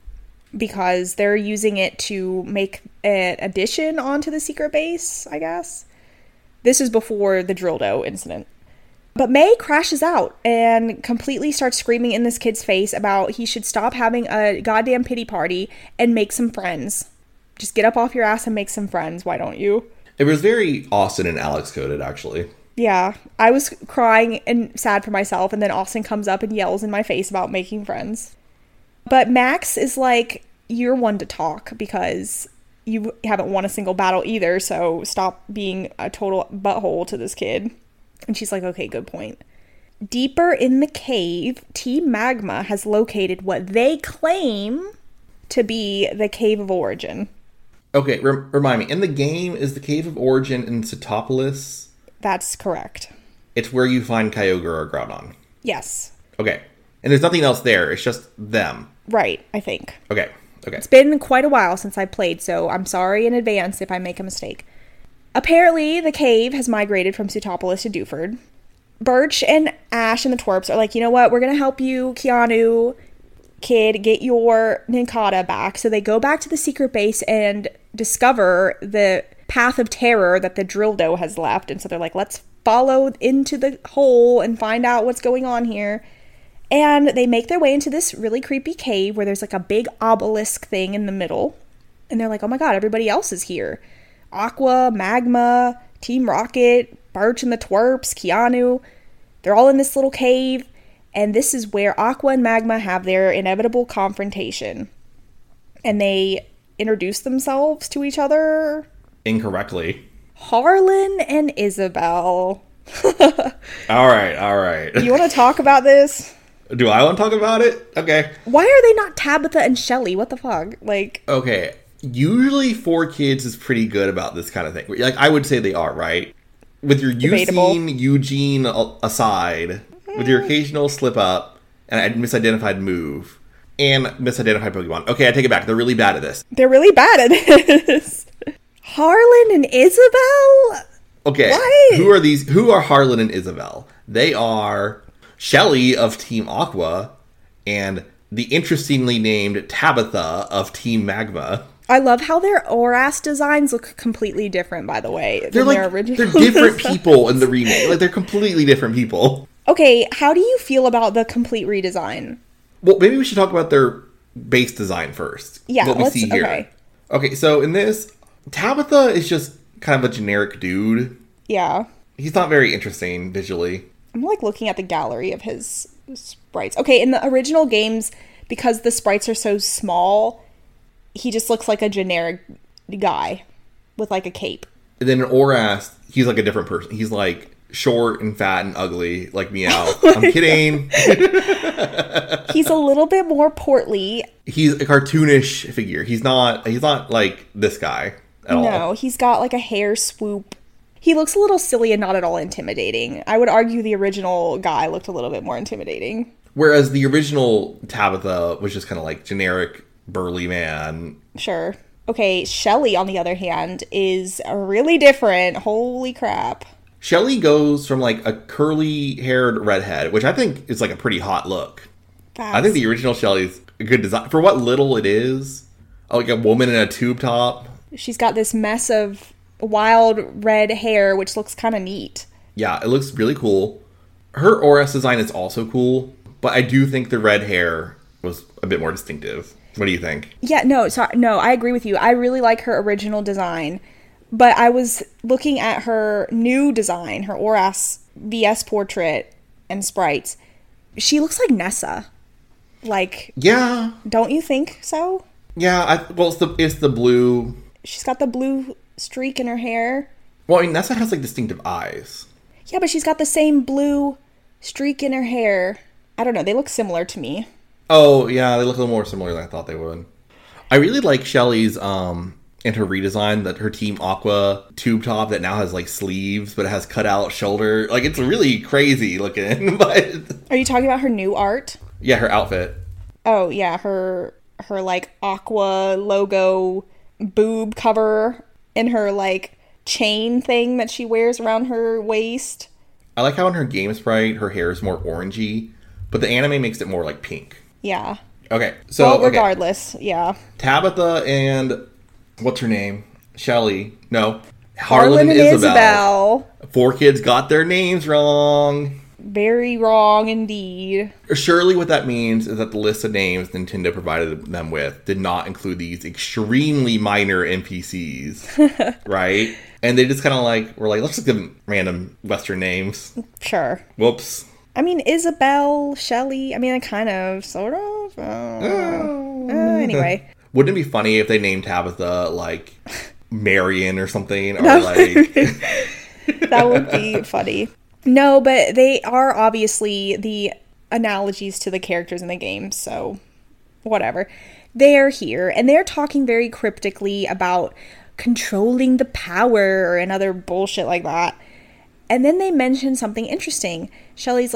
Speaker 2: because they're using it to make an addition onto the secret base, I guess. This is before the Drildo incident. But May crashes out and completely starts screaming in this kid's face about he should stop having a goddamn pity party and make some friends. Just get up off your ass and make some friends, why don't you?
Speaker 3: It was very Austin and Alex coded, actually.
Speaker 2: Yeah, I was crying and sad for myself, and then Austin comes up and yells in my face about making friends. But Max is like, you're one to talk because you haven't won a single battle either, so stop being a total butthole to this kid. And she's like, okay, good point. Deeper in the cave, Team Magma has located what they claim to be the Cave of Origin.
Speaker 3: Okay, re- remind me, in the game, is the Cave of Origin in Cytopolis?
Speaker 2: That's correct.
Speaker 3: It's where you find Kyogre or Groudon.
Speaker 2: Yes.
Speaker 3: Okay. And there's nothing else there. It's just them.
Speaker 2: Right, I think.
Speaker 3: Okay. Okay.
Speaker 2: It's been quite a while since I played, so I'm sorry in advance if I make a mistake. Apparently, the cave has migrated from Pseutopolis to Dewford. Birch and Ash and the twerps are like, you know what? We're going to help you, Keanu, kid, get your Nincada back. So they go back to the secret base and discover the path of terror that the Drildo has left. And so they're like, let's follow into the hole and find out what's going on here. And they make their way into this really creepy cave where there's like a big obelisk thing in the middle. And they're like, oh my god, everybody else is here. Aqua, Magma, Team Rocket, Birch and the twerps, Keanu. They're all in this little cave. And this is where Aqua and Magma have their inevitable confrontation. And they introduce themselves to each other.
Speaker 3: Incorrectly.
Speaker 2: Harlan and Isabelle.
Speaker 3: all right, all right.
Speaker 2: You want to talk about this?
Speaker 3: Do I want to talk about it? Okay.
Speaker 2: Why are they not Tabitha and Shelly? What the fuck? Like,
Speaker 3: okay. Usually four kids is pretty good about this kind of thing. Like, I would say they are, right? With your
Speaker 2: Debatable.
Speaker 3: Eugene, Eugene aside, with your occasional slip up and a misidentified move and misidentified Pokemon. Okay, I take it back. They're really bad at this.
Speaker 2: They're really bad at this. Harlan and Isabelle?
Speaker 3: Okay.
Speaker 2: What?
Speaker 3: Who are these? Who are Harlan and Isabelle? They are Shelly of Team Aqua and the interestingly named Tabitha of Team Magma.
Speaker 2: I love how their Oras designs look completely different, by the way,
Speaker 3: They're
Speaker 2: than
Speaker 3: like,
Speaker 2: their original
Speaker 3: they're different
Speaker 2: design.
Speaker 3: people in the remake. Like, they're completely different people.
Speaker 2: Okay, how do you feel about the complete redesign?
Speaker 3: Well, maybe we should talk about their base design first.
Speaker 2: Yeah,
Speaker 3: what we
Speaker 2: let's,
Speaker 3: see here.
Speaker 2: okay.
Speaker 3: Okay, so in this, Tabitha is just kind of a generic dude.
Speaker 2: Yeah.
Speaker 3: He's not very interesting visually.
Speaker 2: I'm like looking at the gallery of his sprites. Okay, in the original games, because the sprites are so small, he just looks like a generic guy with like a cape.
Speaker 3: And then in Oras, he's like a different person. He's like short and fat and ugly, like Meow. I'm kidding.
Speaker 2: He's a little bit more portly.
Speaker 3: He's a cartoonish figure. He's not. He's not like this guy at all.
Speaker 2: No, he's got like a hair swoop. He looks a little silly and not at all intimidating. I would argue the original guy looked a little bit more intimidating.
Speaker 3: Whereas the original Tabitha was just kind of like generic burly man.
Speaker 2: Sure. Okay, Shelly, on the other hand, is really different. Holy crap.
Speaker 3: Shelly goes from like a curly-haired redhead, which I think is like a pretty hot look.
Speaker 2: That's...
Speaker 3: I think the original Shelly's a good design. For what little it is, like a woman in a tube top.
Speaker 2: She's got this mess of wild red hair, which looks kind of neat.
Speaker 3: Yeah, it looks really cool. Her Oras design is also cool, but I do think the red hair was a bit more distinctive. What do you think?
Speaker 2: Yeah, no, sorry, no, I agree with you. I really like her original design, but I was looking at her new design, her Oras V S portrait and sprites. She looks like Nessa. Like,
Speaker 3: yeah,
Speaker 2: don't you think so?
Speaker 3: Yeah, I, well, it's the it's the blue.
Speaker 2: She's got the blue streak in her hair.
Speaker 3: Well, I mean, Nessa has like distinctive eyes.
Speaker 2: Yeah, but she's got the same blue streak in her hair. I don't know. They look similar to me.
Speaker 3: Oh, yeah, they look a little more similar than I thought they would. I really like Shelly's, um, and her redesign, that her Team Aqua tube top that now has, like, sleeves, but it has cut-out shoulder. Like, it's really crazy looking, but...
Speaker 2: Are you talking about her new art?
Speaker 3: Yeah, her outfit.
Speaker 2: Oh, yeah, her, her, like, Aqua logo boob cover and her, like, chain thing that she wears around her waist.
Speaker 3: I like how in her game sprite, her hair is more orangey, but the anime makes it more, like, pink.
Speaker 2: Yeah.
Speaker 3: Okay, so
Speaker 2: well,
Speaker 3: okay.
Speaker 2: regardless, yeah.
Speaker 3: Tabitha and what's her name? Shelly. No,
Speaker 2: Harlan, Harlan and Isabelle. Isabelle.
Speaker 3: Four kids got their names wrong.
Speaker 2: Very wrong indeed.
Speaker 3: Surely, what that means is that the list of names Nintendo provided them with did not include these extremely minor N P Cs, right? And they just kind of like were like, let's just give them random Western names.
Speaker 2: Sure.
Speaker 3: Whoops.
Speaker 2: I mean, Isabelle, Shelly, I mean, I kind of, sort of. Uh,
Speaker 3: oh.
Speaker 2: uh, anyway.
Speaker 3: Wouldn't it be funny if they named Tabitha, like, Marion or something? Or,
Speaker 2: no.
Speaker 3: like...
Speaker 2: That would be funny. No, but they are obviously the analogies to the characters in the game, so whatever. They're here, and they're talking very cryptically about controlling the power and other bullshit like that. And then they mention something interesting. Shelly's like,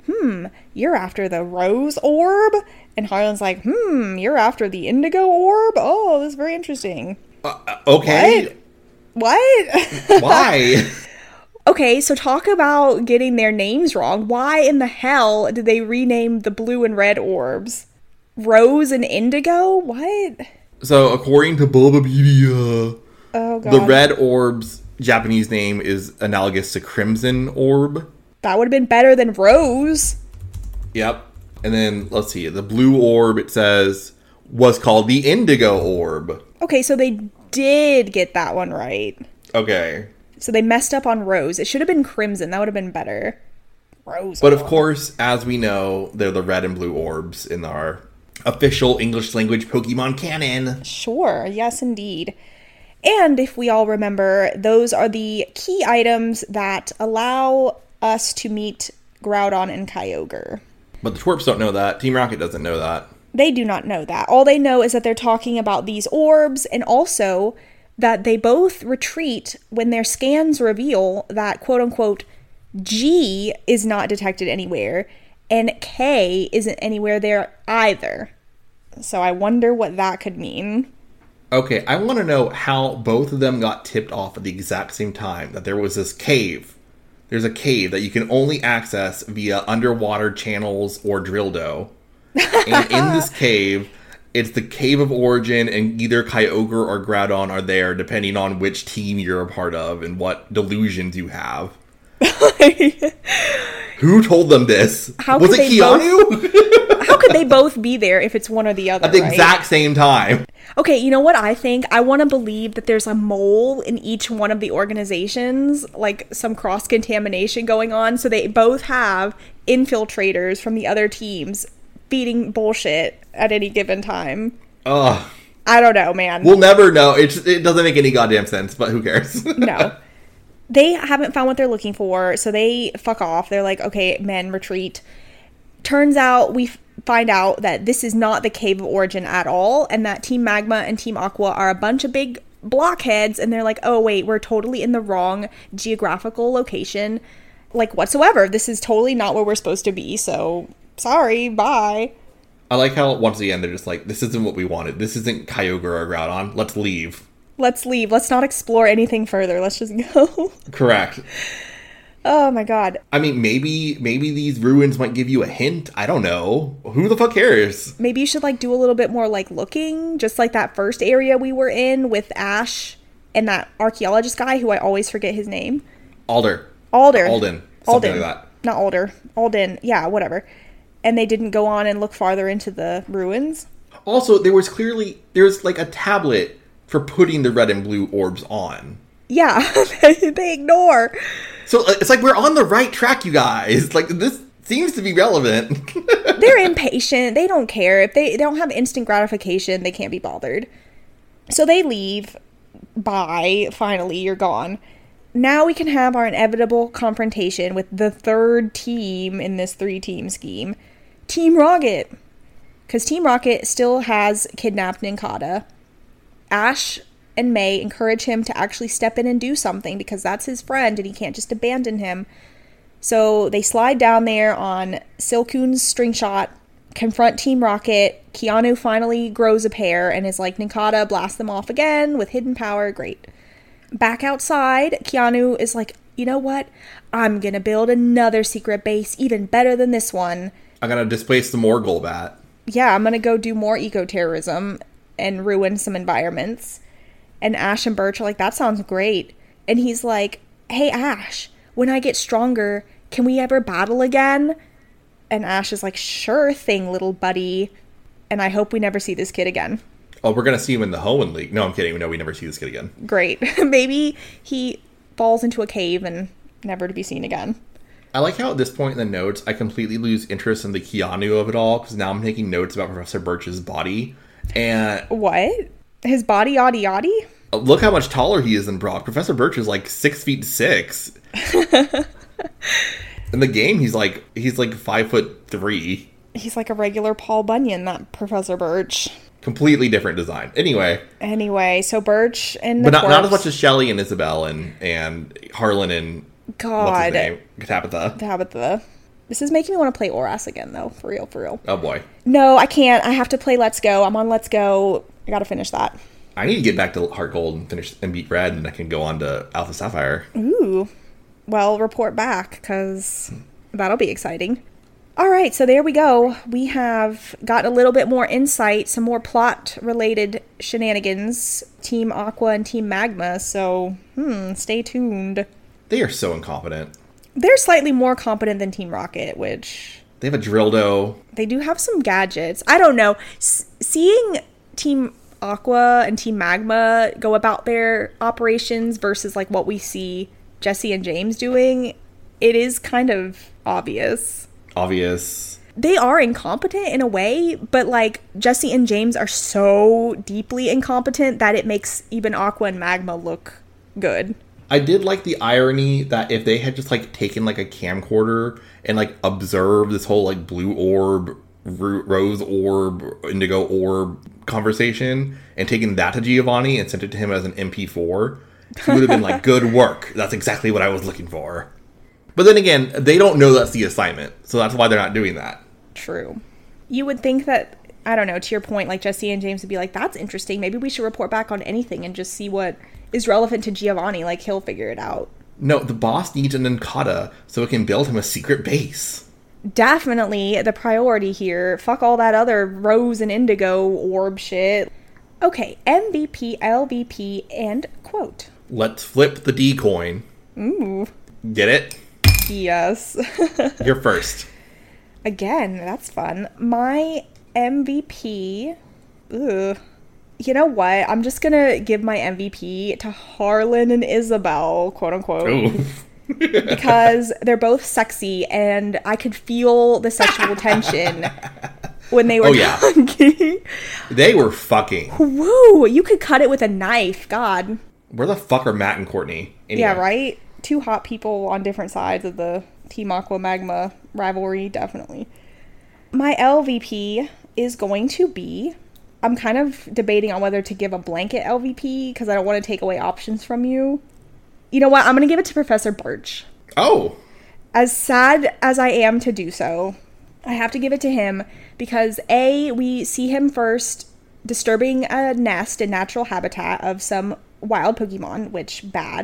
Speaker 2: hmm, you're after the rose orb? And Harlan's like, hmm, you're after the indigo orb? Oh, this is very interesting.
Speaker 3: Uh, okay.
Speaker 2: What? What?
Speaker 3: Why?
Speaker 2: Okay, so talk about getting their names wrong. Why in the hell did they rename the blue and red orbs? Rose and indigo? What?
Speaker 3: So, according to Bulbapedia,
Speaker 2: Oh, God.
Speaker 3: the red orb's Japanese name is analogous to crimson orb.
Speaker 2: That would have been better than rose.
Speaker 3: Yep. And then, let's see, the blue orb, it says, was called the indigo orb.
Speaker 2: Okay, so they did get that one right.
Speaker 3: Okay.
Speaker 2: So they messed up on rose. It should have been crimson. That would have been better. Rose.
Speaker 3: But of
Speaker 2: orb.
Speaker 3: course, as we know, they're the red and blue orbs in our official English language Pokemon canon.
Speaker 2: Sure. Yes, indeed. And if we all remember, those are the key items that allow us to meet Groudon and Kyogre.
Speaker 3: But the twerps don't know that. Team Rocket doesn't know that.
Speaker 2: They do not know that. All they know is that they're talking about these orbs, and also that they both retreat when their scans reveal that, quote-unquote, G is not detected anywhere, and K isn't anywhere there either. So I wonder what that could mean.
Speaker 3: Okay, I want to know how both of them got tipped off at the exact same time, that there was this cave. There's a cave that you can only access via underwater channels or drill dough. And in this cave, it's the Cave of Origin, and either Kyogre or Groudon are there, depending on which team you're a part of and what delusions you have. Who told them this?
Speaker 2: How
Speaker 3: was
Speaker 2: could
Speaker 3: it
Speaker 2: they
Speaker 3: Keanu?
Speaker 2: both- How could they both be there if it's one or the other,
Speaker 3: At the
Speaker 2: right?
Speaker 3: exact same time.
Speaker 2: Okay, you know what I think? I want to believe that there's a mole in each one of the organizations, like some cross-contamination going on, so they both have infiltrators from the other teams feeding bullshit at any given time.
Speaker 3: Ugh.
Speaker 2: I don't know, man.
Speaker 3: We'll never know. It, just, it doesn't make any goddamn sense, but who cares?
Speaker 2: No. They haven't found what they're looking for, so they fuck off. They're like, okay, men, retreat. Turns out we f- find out that this is not the Cave of Origin at all, and that Team Magma and Team Aqua are a bunch of big blockheads, and they're like, oh wait, we're totally in the wrong geographical location, like whatsoever. This is totally not where we're supposed to be, so sorry, bye.
Speaker 3: I like how, once again, they're just like, this isn't what we wanted. This isn't Kyogre or Groudon. Let's leave.
Speaker 2: Let's leave. Let's not explore anything further. Let's just go.
Speaker 3: Correct.
Speaker 2: Oh my god.
Speaker 3: I mean, maybe maybe these ruins might give you a hint. I don't know. Who the fuck cares?
Speaker 2: Maybe you should like do a little bit more like looking, just like that first area we were in with Ash and that archaeologist guy who I always forget his name.
Speaker 3: Alder.
Speaker 2: Alder.
Speaker 3: Alden. Something
Speaker 2: Alden.
Speaker 3: like that.
Speaker 2: Not Alder. Alden. Yeah, whatever. And they didn't go on and look farther into the ruins.
Speaker 3: Also, there was clearly, there's like a tablet for putting the red and blue orbs on.
Speaker 2: Yeah, they ignore.
Speaker 3: So uh, it's like we're on the right track, you guys. Like, this seems to be relevant.
Speaker 2: They're impatient. They don't care. If they, they don't have instant gratification, they can't be bothered. So they leave. Bye. Finally, you're gone. Now we can have our inevitable confrontation with the third team in this three-team scheme. Team Rocket. Because Team Rocket still has kidnapped Nincada. Ash and May encourage him to actually step in and do something because that's his friend and he can't just abandon him. So they slide down there on Silcoon's string shot, confront Team Rocket. Keanu finally grows a pair and is like, Nincada, blast them off again with hidden power. Great. Back outside, Keanu is like, you know what? I'm gonna build another secret base even better than this one.
Speaker 3: I'm gonna displace some more Golbat.
Speaker 2: Yeah, I'm gonna go do more eco-terrorism and ruin some environments. And Ash and Birch are like, that sounds great. And he's like, hey Ash, when I get stronger, can we ever battle again? And Ash is like, sure thing, little buddy. And I hope we never see this kid again.
Speaker 3: Oh, we're gonna see him in the Hoenn League. No, I'm kidding. No, we never see this kid again.
Speaker 2: Great. Maybe he falls into a cave and never to be seen again.
Speaker 3: I like how at this point in the notes, I completely lose interest in the Keanu of it all, because now I'm taking notes about Professor Birch's body. And
Speaker 2: What? His body yaddy yaddy?
Speaker 3: look how much taller he is than Brock. Professor Birch is like six feet six. In the game, he's like he's like five foot three.
Speaker 2: He's like a regular Paul Bunyan, that Professor Birch.
Speaker 3: Completely different design. Anyway.
Speaker 2: Anyway, so Birch and the
Speaker 3: But not, not as
Speaker 2: corpse-
Speaker 3: much as Shelly and Isabel and, and Harlan and
Speaker 2: God.
Speaker 3: what's his name? Tabitha.
Speaker 2: Tabitha. This is making me want to play Oras again, though. For real, for real.
Speaker 3: Oh, boy.
Speaker 2: No, I can't. I have to play Let's Go. I'm on Let's Go. I gotta finish that.
Speaker 3: I need to get back to Heart Gold and finish and beat Red, and I can go on to Alpha Sapphire.
Speaker 2: Ooh. Well, report back, because that'll be exciting. All right, so there we go. We have got a little bit more insight, some more plot-related shenanigans. Team Aqua and Team Magma, so, hmm, stay tuned.
Speaker 3: They are so incompetent.
Speaker 2: They're slightly more competent than Team Rocket, which...
Speaker 3: They have a Drildo.
Speaker 2: They do have some gadgets. I don't know. S- seeing Team Aqua and Team Magma go about their operations versus, like, what we see Jesse and James doing, it is kind of obvious.
Speaker 3: Obvious.
Speaker 2: They are incompetent in a way, but, like, Jesse and James are so deeply incompetent that it makes even Aqua and Magma look good.
Speaker 3: I did like the irony that if they had just, like, taken, like, a camcorder and, like, observed this whole, like, blue orb, ro- rose orb, indigo orb conversation and taken that to Giovanni and sent it to him as an M P four, he would have been like, good work. That's exactly what I was looking for. But then again, they don't know that's the assignment, so that's why they're not doing that.
Speaker 2: True. You would think that, I don't know, to your point, like, Jesse and James would be like, that's interesting. Maybe we should report back on anything and just see what is relevant to Giovanni. Like, he'll figure it out.
Speaker 3: No, the boss needs an Nkata so it can build him a secret base.
Speaker 2: Definitely the priority here. Fuck all that other rose and indigo orb shit. Okay, M V P, L V P, and quote.
Speaker 3: Let's flip the D coin.
Speaker 2: Ooh.
Speaker 3: Get it?
Speaker 2: Yes.
Speaker 3: You're first.
Speaker 2: Again, that's fun. My M V P... Ugh. You know what? I'm just gonna give my M V P to Harlan and Isabel, quote unquote.
Speaker 3: Ooh.
Speaker 2: Because they're both sexy, and I could feel the sexual tension when they were
Speaker 3: oh, yeah.
Speaker 2: talking.
Speaker 3: They were fucking.
Speaker 2: Woo! You could cut it with a knife. God.
Speaker 3: Where the fuck are Matt and Courtney? Anyway.
Speaker 2: Yeah, right? Two hot people on different sides of the Team Aqua Magma rivalry, definitely. My L V P is going to be... I'm kind of debating on whether to give a blanket L V P, because I don't want to take away options from you. You know what? I'm going to give it to Professor Birch.
Speaker 3: Oh.
Speaker 2: As sad as I am to do so, I have to give it to him because, A, we see him first disturbing a nest and natural habitat of some wild Pokemon, which, bad.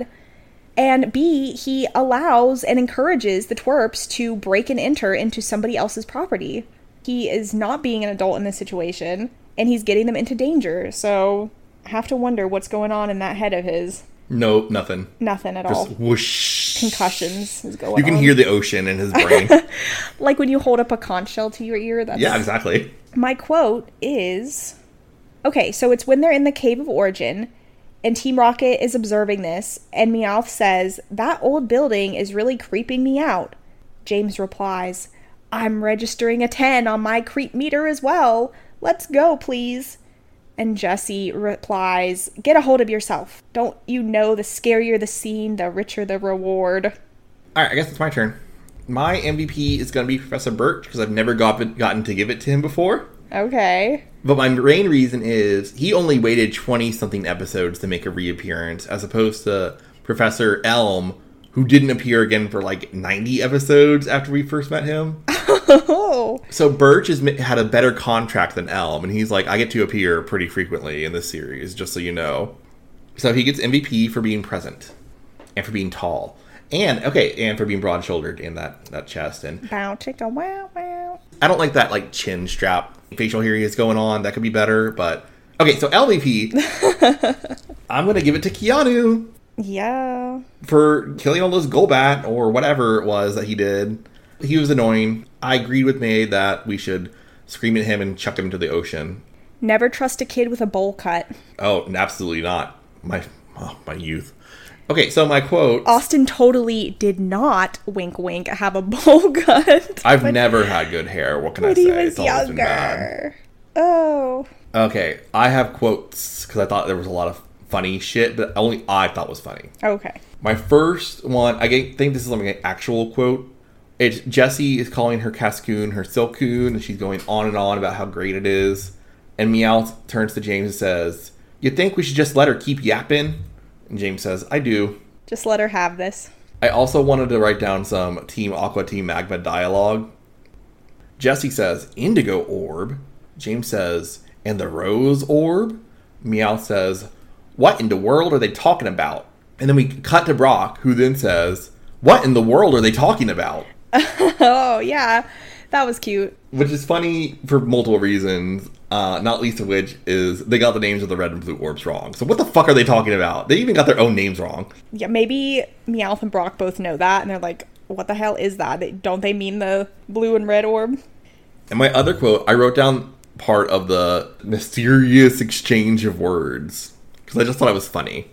Speaker 2: And B, he allows and encourages the twerps to break and enter into somebody else's property. He is not being an adult in this situation, and he's getting them into danger. So I have to wonder what's going on in that head of his.
Speaker 3: No, nothing.
Speaker 2: Nothing at
Speaker 3: Just
Speaker 2: all.
Speaker 3: Whoosh.
Speaker 2: Concussions is going on.
Speaker 3: You can
Speaker 2: on.
Speaker 3: hear the ocean in his brain.
Speaker 2: Like when you hold up a conch shell to your ear. That's...
Speaker 3: Yeah, exactly.
Speaker 2: My quote is... Okay, so it's when they're in the Cave of Origin, and Team Rocket is observing this, and Meowth says, that old building is really creeping me out. James replies, I'm registering a ten on my creep meter as well. Let's go, please. And Jesse replies, get a hold of yourself. Don't you know the scarier the scene, the richer the reward?
Speaker 3: Alright, I guess it's my turn. My M V P is going to be Professor Birch, because I've never got, gotten to give it to him before.
Speaker 2: Okay.
Speaker 3: But my main reason is he only waited twenty-something episodes to make a reappearance, as opposed to Professor Elm, who didn't appear again for like ninety episodes after we first met him.
Speaker 2: Oh.
Speaker 3: So Birch has had a better contract than Elm, and he's like, I get to appear pretty frequently in this series, just so you know. So he gets M V P for being present, and for being tall, and, okay, and for being broad-shouldered in that, that chest. And
Speaker 2: Bow, chicka, wow, wow.
Speaker 3: I don't like that, like, chin strap facial hair he has going on. That could be better, but... Okay, so L V P, I'm going to give it to Keanu.
Speaker 2: Yeah.
Speaker 3: For killing all those Golbat, or whatever it was that he did. He was annoying. I agreed with May that we should scream at him and chuck him into the ocean.
Speaker 2: Never trust a kid with a bowl cut.
Speaker 3: Oh, absolutely not. My oh, my youth. Okay, so my quote.
Speaker 2: Austin totally did not, wink wink, have a bowl cut.
Speaker 3: I've never had good hair. What can I
Speaker 2: when
Speaker 3: say?
Speaker 2: he was
Speaker 3: It's always been bad.
Speaker 2: younger. Oh.
Speaker 3: Okay, I have quotes because I thought there was a lot of funny shit, but only I thought was funny.
Speaker 2: Okay.
Speaker 3: My first one, I think this is like an actual quote. It's Jessie is calling her Cascoon her Silcoon, and she's going on and on about how great it is. And Meowth turns to James and says, you think we should just let her keep yapping? And James says, I do.
Speaker 2: Just let her have this.
Speaker 3: I also wanted to write down some Team Aqua, Team Magma dialogue. Jesse says, Indigo Orb. James says, and the Rose Orb? Meowth says, what in the world are they talking about? And then we cut to Brock, who then says, what in the world are they talking about?
Speaker 2: Oh, yeah. That was cute.
Speaker 3: Which is funny for multiple reasons, uh, not least of which is they got the names of the red and blue orbs wrong. So what the fuck are they talking about? They even got their own names wrong.
Speaker 2: Yeah, maybe Meowth and Brock both know that, and they're like, what the hell is that? They, don't they mean the blue and red orb?
Speaker 3: And my other quote, I wrote down part of the mysterious exchange of words, because I just thought it was funny.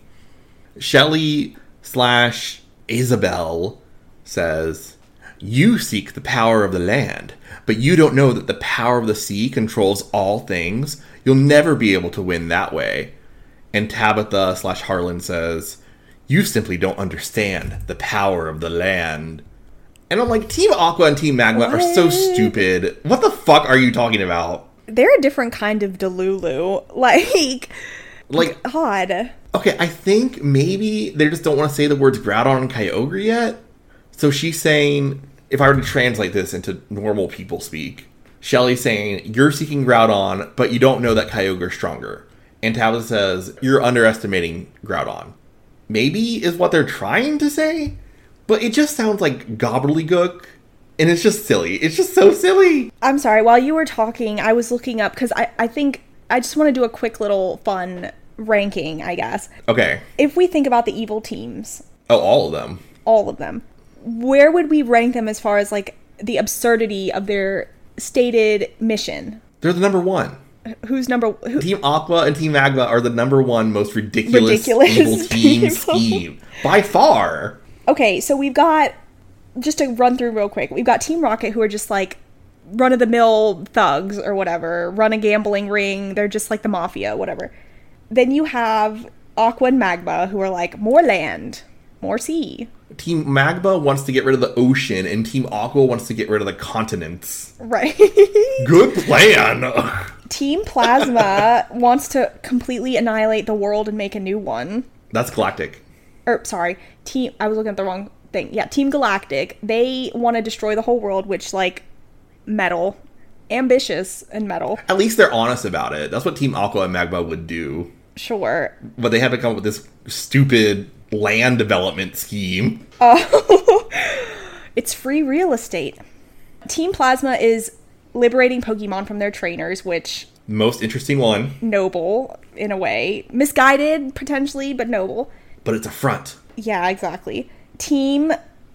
Speaker 3: Shelly slash Isabel says, you seek the power of the land, but you don't know that the power of the sea controls all things. You'll never be able to win that way. And Tabitha slash Harlan says, you simply don't understand the power of the land. And I'm like, Team Aqua and Team Magma
Speaker 2: what?
Speaker 3: are so stupid. What the fuck are you talking about?
Speaker 2: They're a different kind of Delulu. Like,
Speaker 3: like
Speaker 2: odd.
Speaker 3: Okay, I think maybe they just don't want to say the words Groudon and Kyogre yet. So she's saying, if I were to translate this into normal people speak, Shelly's saying, you're seeking Groudon, but you don't know that Kyogre's stronger. And Tabitha says, you're underestimating Groudon. Maybe is what they're trying to say, but it just sounds like gobbledygook, and it's just silly. It's just so silly.
Speaker 2: I'm sorry, while you were talking, I was looking up, because I, I think, I just want to do a quick little fun ranking, I guess.
Speaker 3: Okay.
Speaker 2: If we think about the evil teams.
Speaker 3: Oh, all of them.
Speaker 2: All of them. Where would we rank them as far as, like, the absurdity of their stated mission?
Speaker 3: They're the number one.
Speaker 2: Who's number... Who?
Speaker 3: Team Aqua and Team Magma are the number one most ridiculous,
Speaker 2: ridiculous
Speaker 3: evil team
Speaker 2: people.
Speaker 3: scheme. By far.
Speaker 2: Okay, so we've got... Just to run through real quick. We've got Team Rocket, who are just, like, run-of-the-mill thugs or whatever. Run a gambling ring. They're just, like, the mafia, whatever. Then you have Aqua and Magma, who are, like, more land, more sea.
Speaker 3: Team Magma wants to get rid of the ocean, and Team Aqua wants to get rid of the continents.
Speaker 2: Right.
Speaker 3: Good plan!
Speaker 2: Team Plasma wants to completely annihilate the world and make a new one.
Speaker 3: That's Galactic.
Speaker 2: Or, sorry, Team... I was looking at the wrong thing. Yeah, Team Galactic. They want to destroy the whole world, which, like, metal. Ambitious and metal.
Speaker 3: At least they're honest about it. That's what Team Aqua and Magma would do.
Speaker 2: Sure.
Speaker 3: But they had to come up with this stupid land development scheme.
Speaker 2: Oh, it's free real estate. Team Plasma is liberating Pokemon from their trainers, which...
Speaker 3: Most interesting one.
Speaker 2: Noble, in a way. Misguided, potentially, but noble.
Speaker 3: But it's a front.
Speaker 2: Yeah, exactly. Team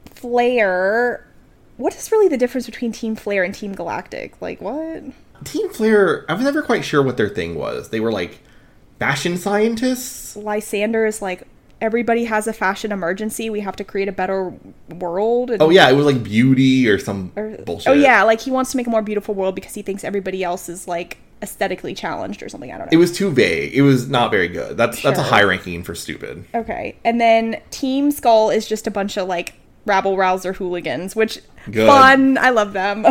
Speaker 2: Flare... What is really the difference between Team Flare and Team Galactic? Like, what?
Speaker 3: Team Flare, I was never quite sure what their thing was. They were, like, fashion scientists?
Speaker 2: Lysander is like, everybody has a fashion emergency. We have to create a better world. And,
Speaker 3: oh, yeah, it was, like, beauty or some
Speaker 2: or,
Speaker 3: bullshit.
Speaker 2: Oh, yeah, like, he wants to make a more beautiful world because he thinks everybody else is, like, aesthetically challenged or something. I don't know.
Speaker 3: It was too vague. It was not very good. That's
Speaker 2: Sure.
Speaker 3: that's a high ranking for stupid.
Speaker 2: Okay. And then Team Skull is just a bunch of, like, rabble-rouser hooligans, which...
Speaker 3: Good.
Speaker 2: Fun. I love them.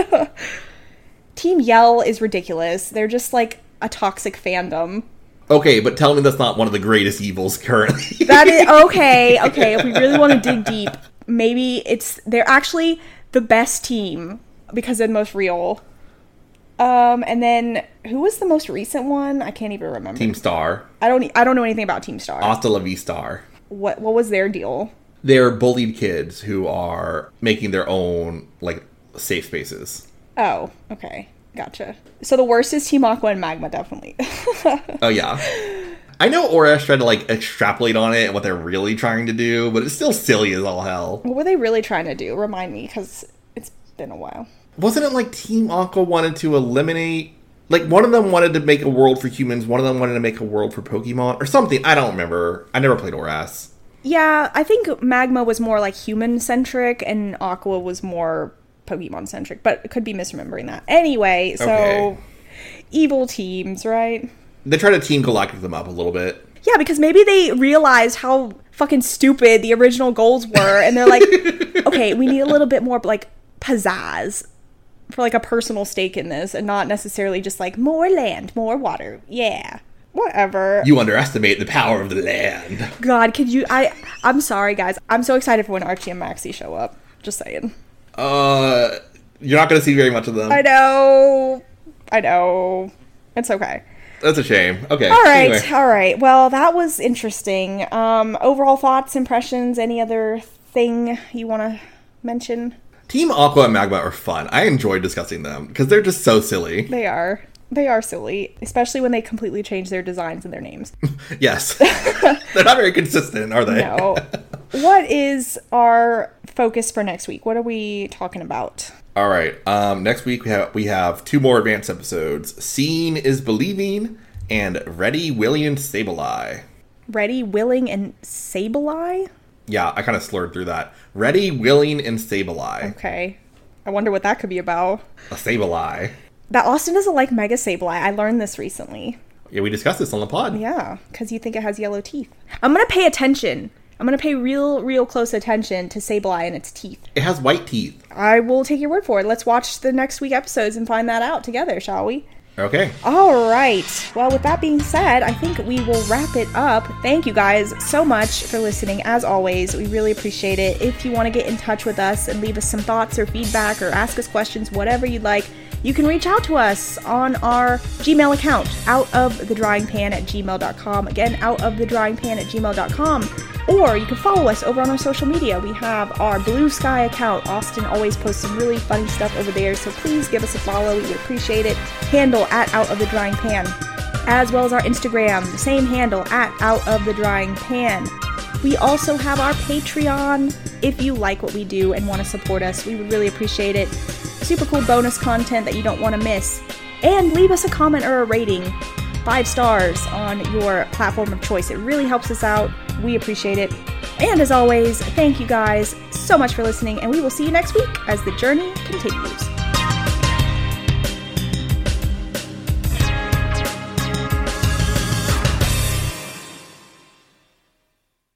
Speaker 2: Team Yell is ridiculous. They're just like a toxic fandom.
Speaker 3: Okay, but tell me that's not one of the greatest evils currently.
Speaker 2: That is okay. Okay, if we really want to dig deep, maybe it's they're actually the best team because they're the most real. Um, and then who was the most recent one? I can't even remember.
Speaker 3: Team Star.
Speaker 2: I don't. I don't know anything about Team Star.
Speaker 3: Hasta la Vista.
Speaker 2: What What was their deal?
Speaker 3: They're bullied kids who are making their own, like, safe spaces.
Speaker 2: Oh, okay. Gotcha. So the worst is Team Aqua and Magma, definitely.
Speaker 3: Oh, yeah. I know Oresh tried to, like, extrapolate on it and what they're really trying to do, but it's still silly as all hell.
Speaker 2: What were they really trying to do? Remind me, because it's been a while.
Speaker 3: Wasn't it like Team Aqua wanted to eliminate... Like, one of them wanted to make a world for humans, one of them wanted to make a world for Pokemon, or something. I don't remember. I never played Oresh.
Speaker 2: Yeah, I think Magma was more like human-centric and Aqua was more Pokemon-centric, but could be misremembering that. Anyway, so
Speaker 3: Okay.
Speaker 2: Evil teams, right?
Speaker 3: They try to Team Galactic them up a little bit.
Speaker 2: Yeah, because maybe they realized how fucking stupid the original goals were, and they're like, okay, we need a little bit more, like, pizzazz for, like, a personal stake in this, and not necessarily just, like, more land, more water, yeah. Whatever.
Speaker 3: You underestimate the power of the land.
Speaker 2: God, could you... I, I'm sorry, guys. I'm so excited for when Archie and Maxie show up. Just saying.
Speaker 3: Uh, you're not going to see very much of them.
Speaker 2: I know. I know. It's okay.
Speaker 3: That's a shame. Okay.
Speaker 2: All right.
Speaker 3: Anyway.
Speaker 2: All right. Well, that was interesting. Um, overall thoughts, impressions, any other thing you want to mention?
Speaker 3: Team Aqua and Magma are fun. I enjoy discussing them because they're just so silly.
Speaker 2: They are. They are silly, especially when they completely change their designs and their names.
Speaker 3: Yes. They're not very consistent, are they?
Speaker 2: No. What is our focus for next week? What are we talking about?
Speaker 3: All right. Um, next week we have we have two more advanced episodes: "Seeing is Believing" and "Ready, Willing, Sableye."
Speaker 2: Ready, Willing, and Sableye?
Speaker 3: Yeah, I kind of slurred through that. "Ready, Willing, and Sableye."
Speaker 2: Okay. I wonder what that could be about.
Speaker 3: A Sableye.
Speaker 2: That Austin doesn't like Mega Sableye. I learned this recently.
Speaker 3: Yeah, we discussed this on the pod.
Speaker 2: Yeah, because you think it has yellow teeth. I'm going to pay attention. I'm going to pay real, real close attention to Sableye and its teeth.
Speaker 3: It has white teeth.
Speaker 2: I will take your word for it. Let's watch the next week episodes and find that out together, shall we?
Speaker 3: Okay.
Speaker 2: All right. Well, with that being said, I think we will wrap it up. Thank you guys so much for listening. As always, we really appreciate it. If you want to get in touch with us and leave us some thoughts or feedback or ask us questions, whatever you'd like, you can reach out to us on our Gmail account, outofthedryingpan at gmail dot com. Again, outofthedryingpan at gmail dot com. Or you can follow us over on our social media. We have our Blue Sky account. Austin always posts some really funny stuff over there, so please give us a follow. We would appreciate it. Handle at Out of the Drying Pan. As well as our Instagram, same handle, at Out of the Drying Pan. We also have our Patreon. If you like what we do and want to support us, we would really appreciate it. Super cool bonus content that you don't want to miss. And leave us a comment or a rating. Five stars on your platform of choice. It really helps us out. We appreciate it. And as always, thank you guys so much for listening, and we will see you next week as the journey continues.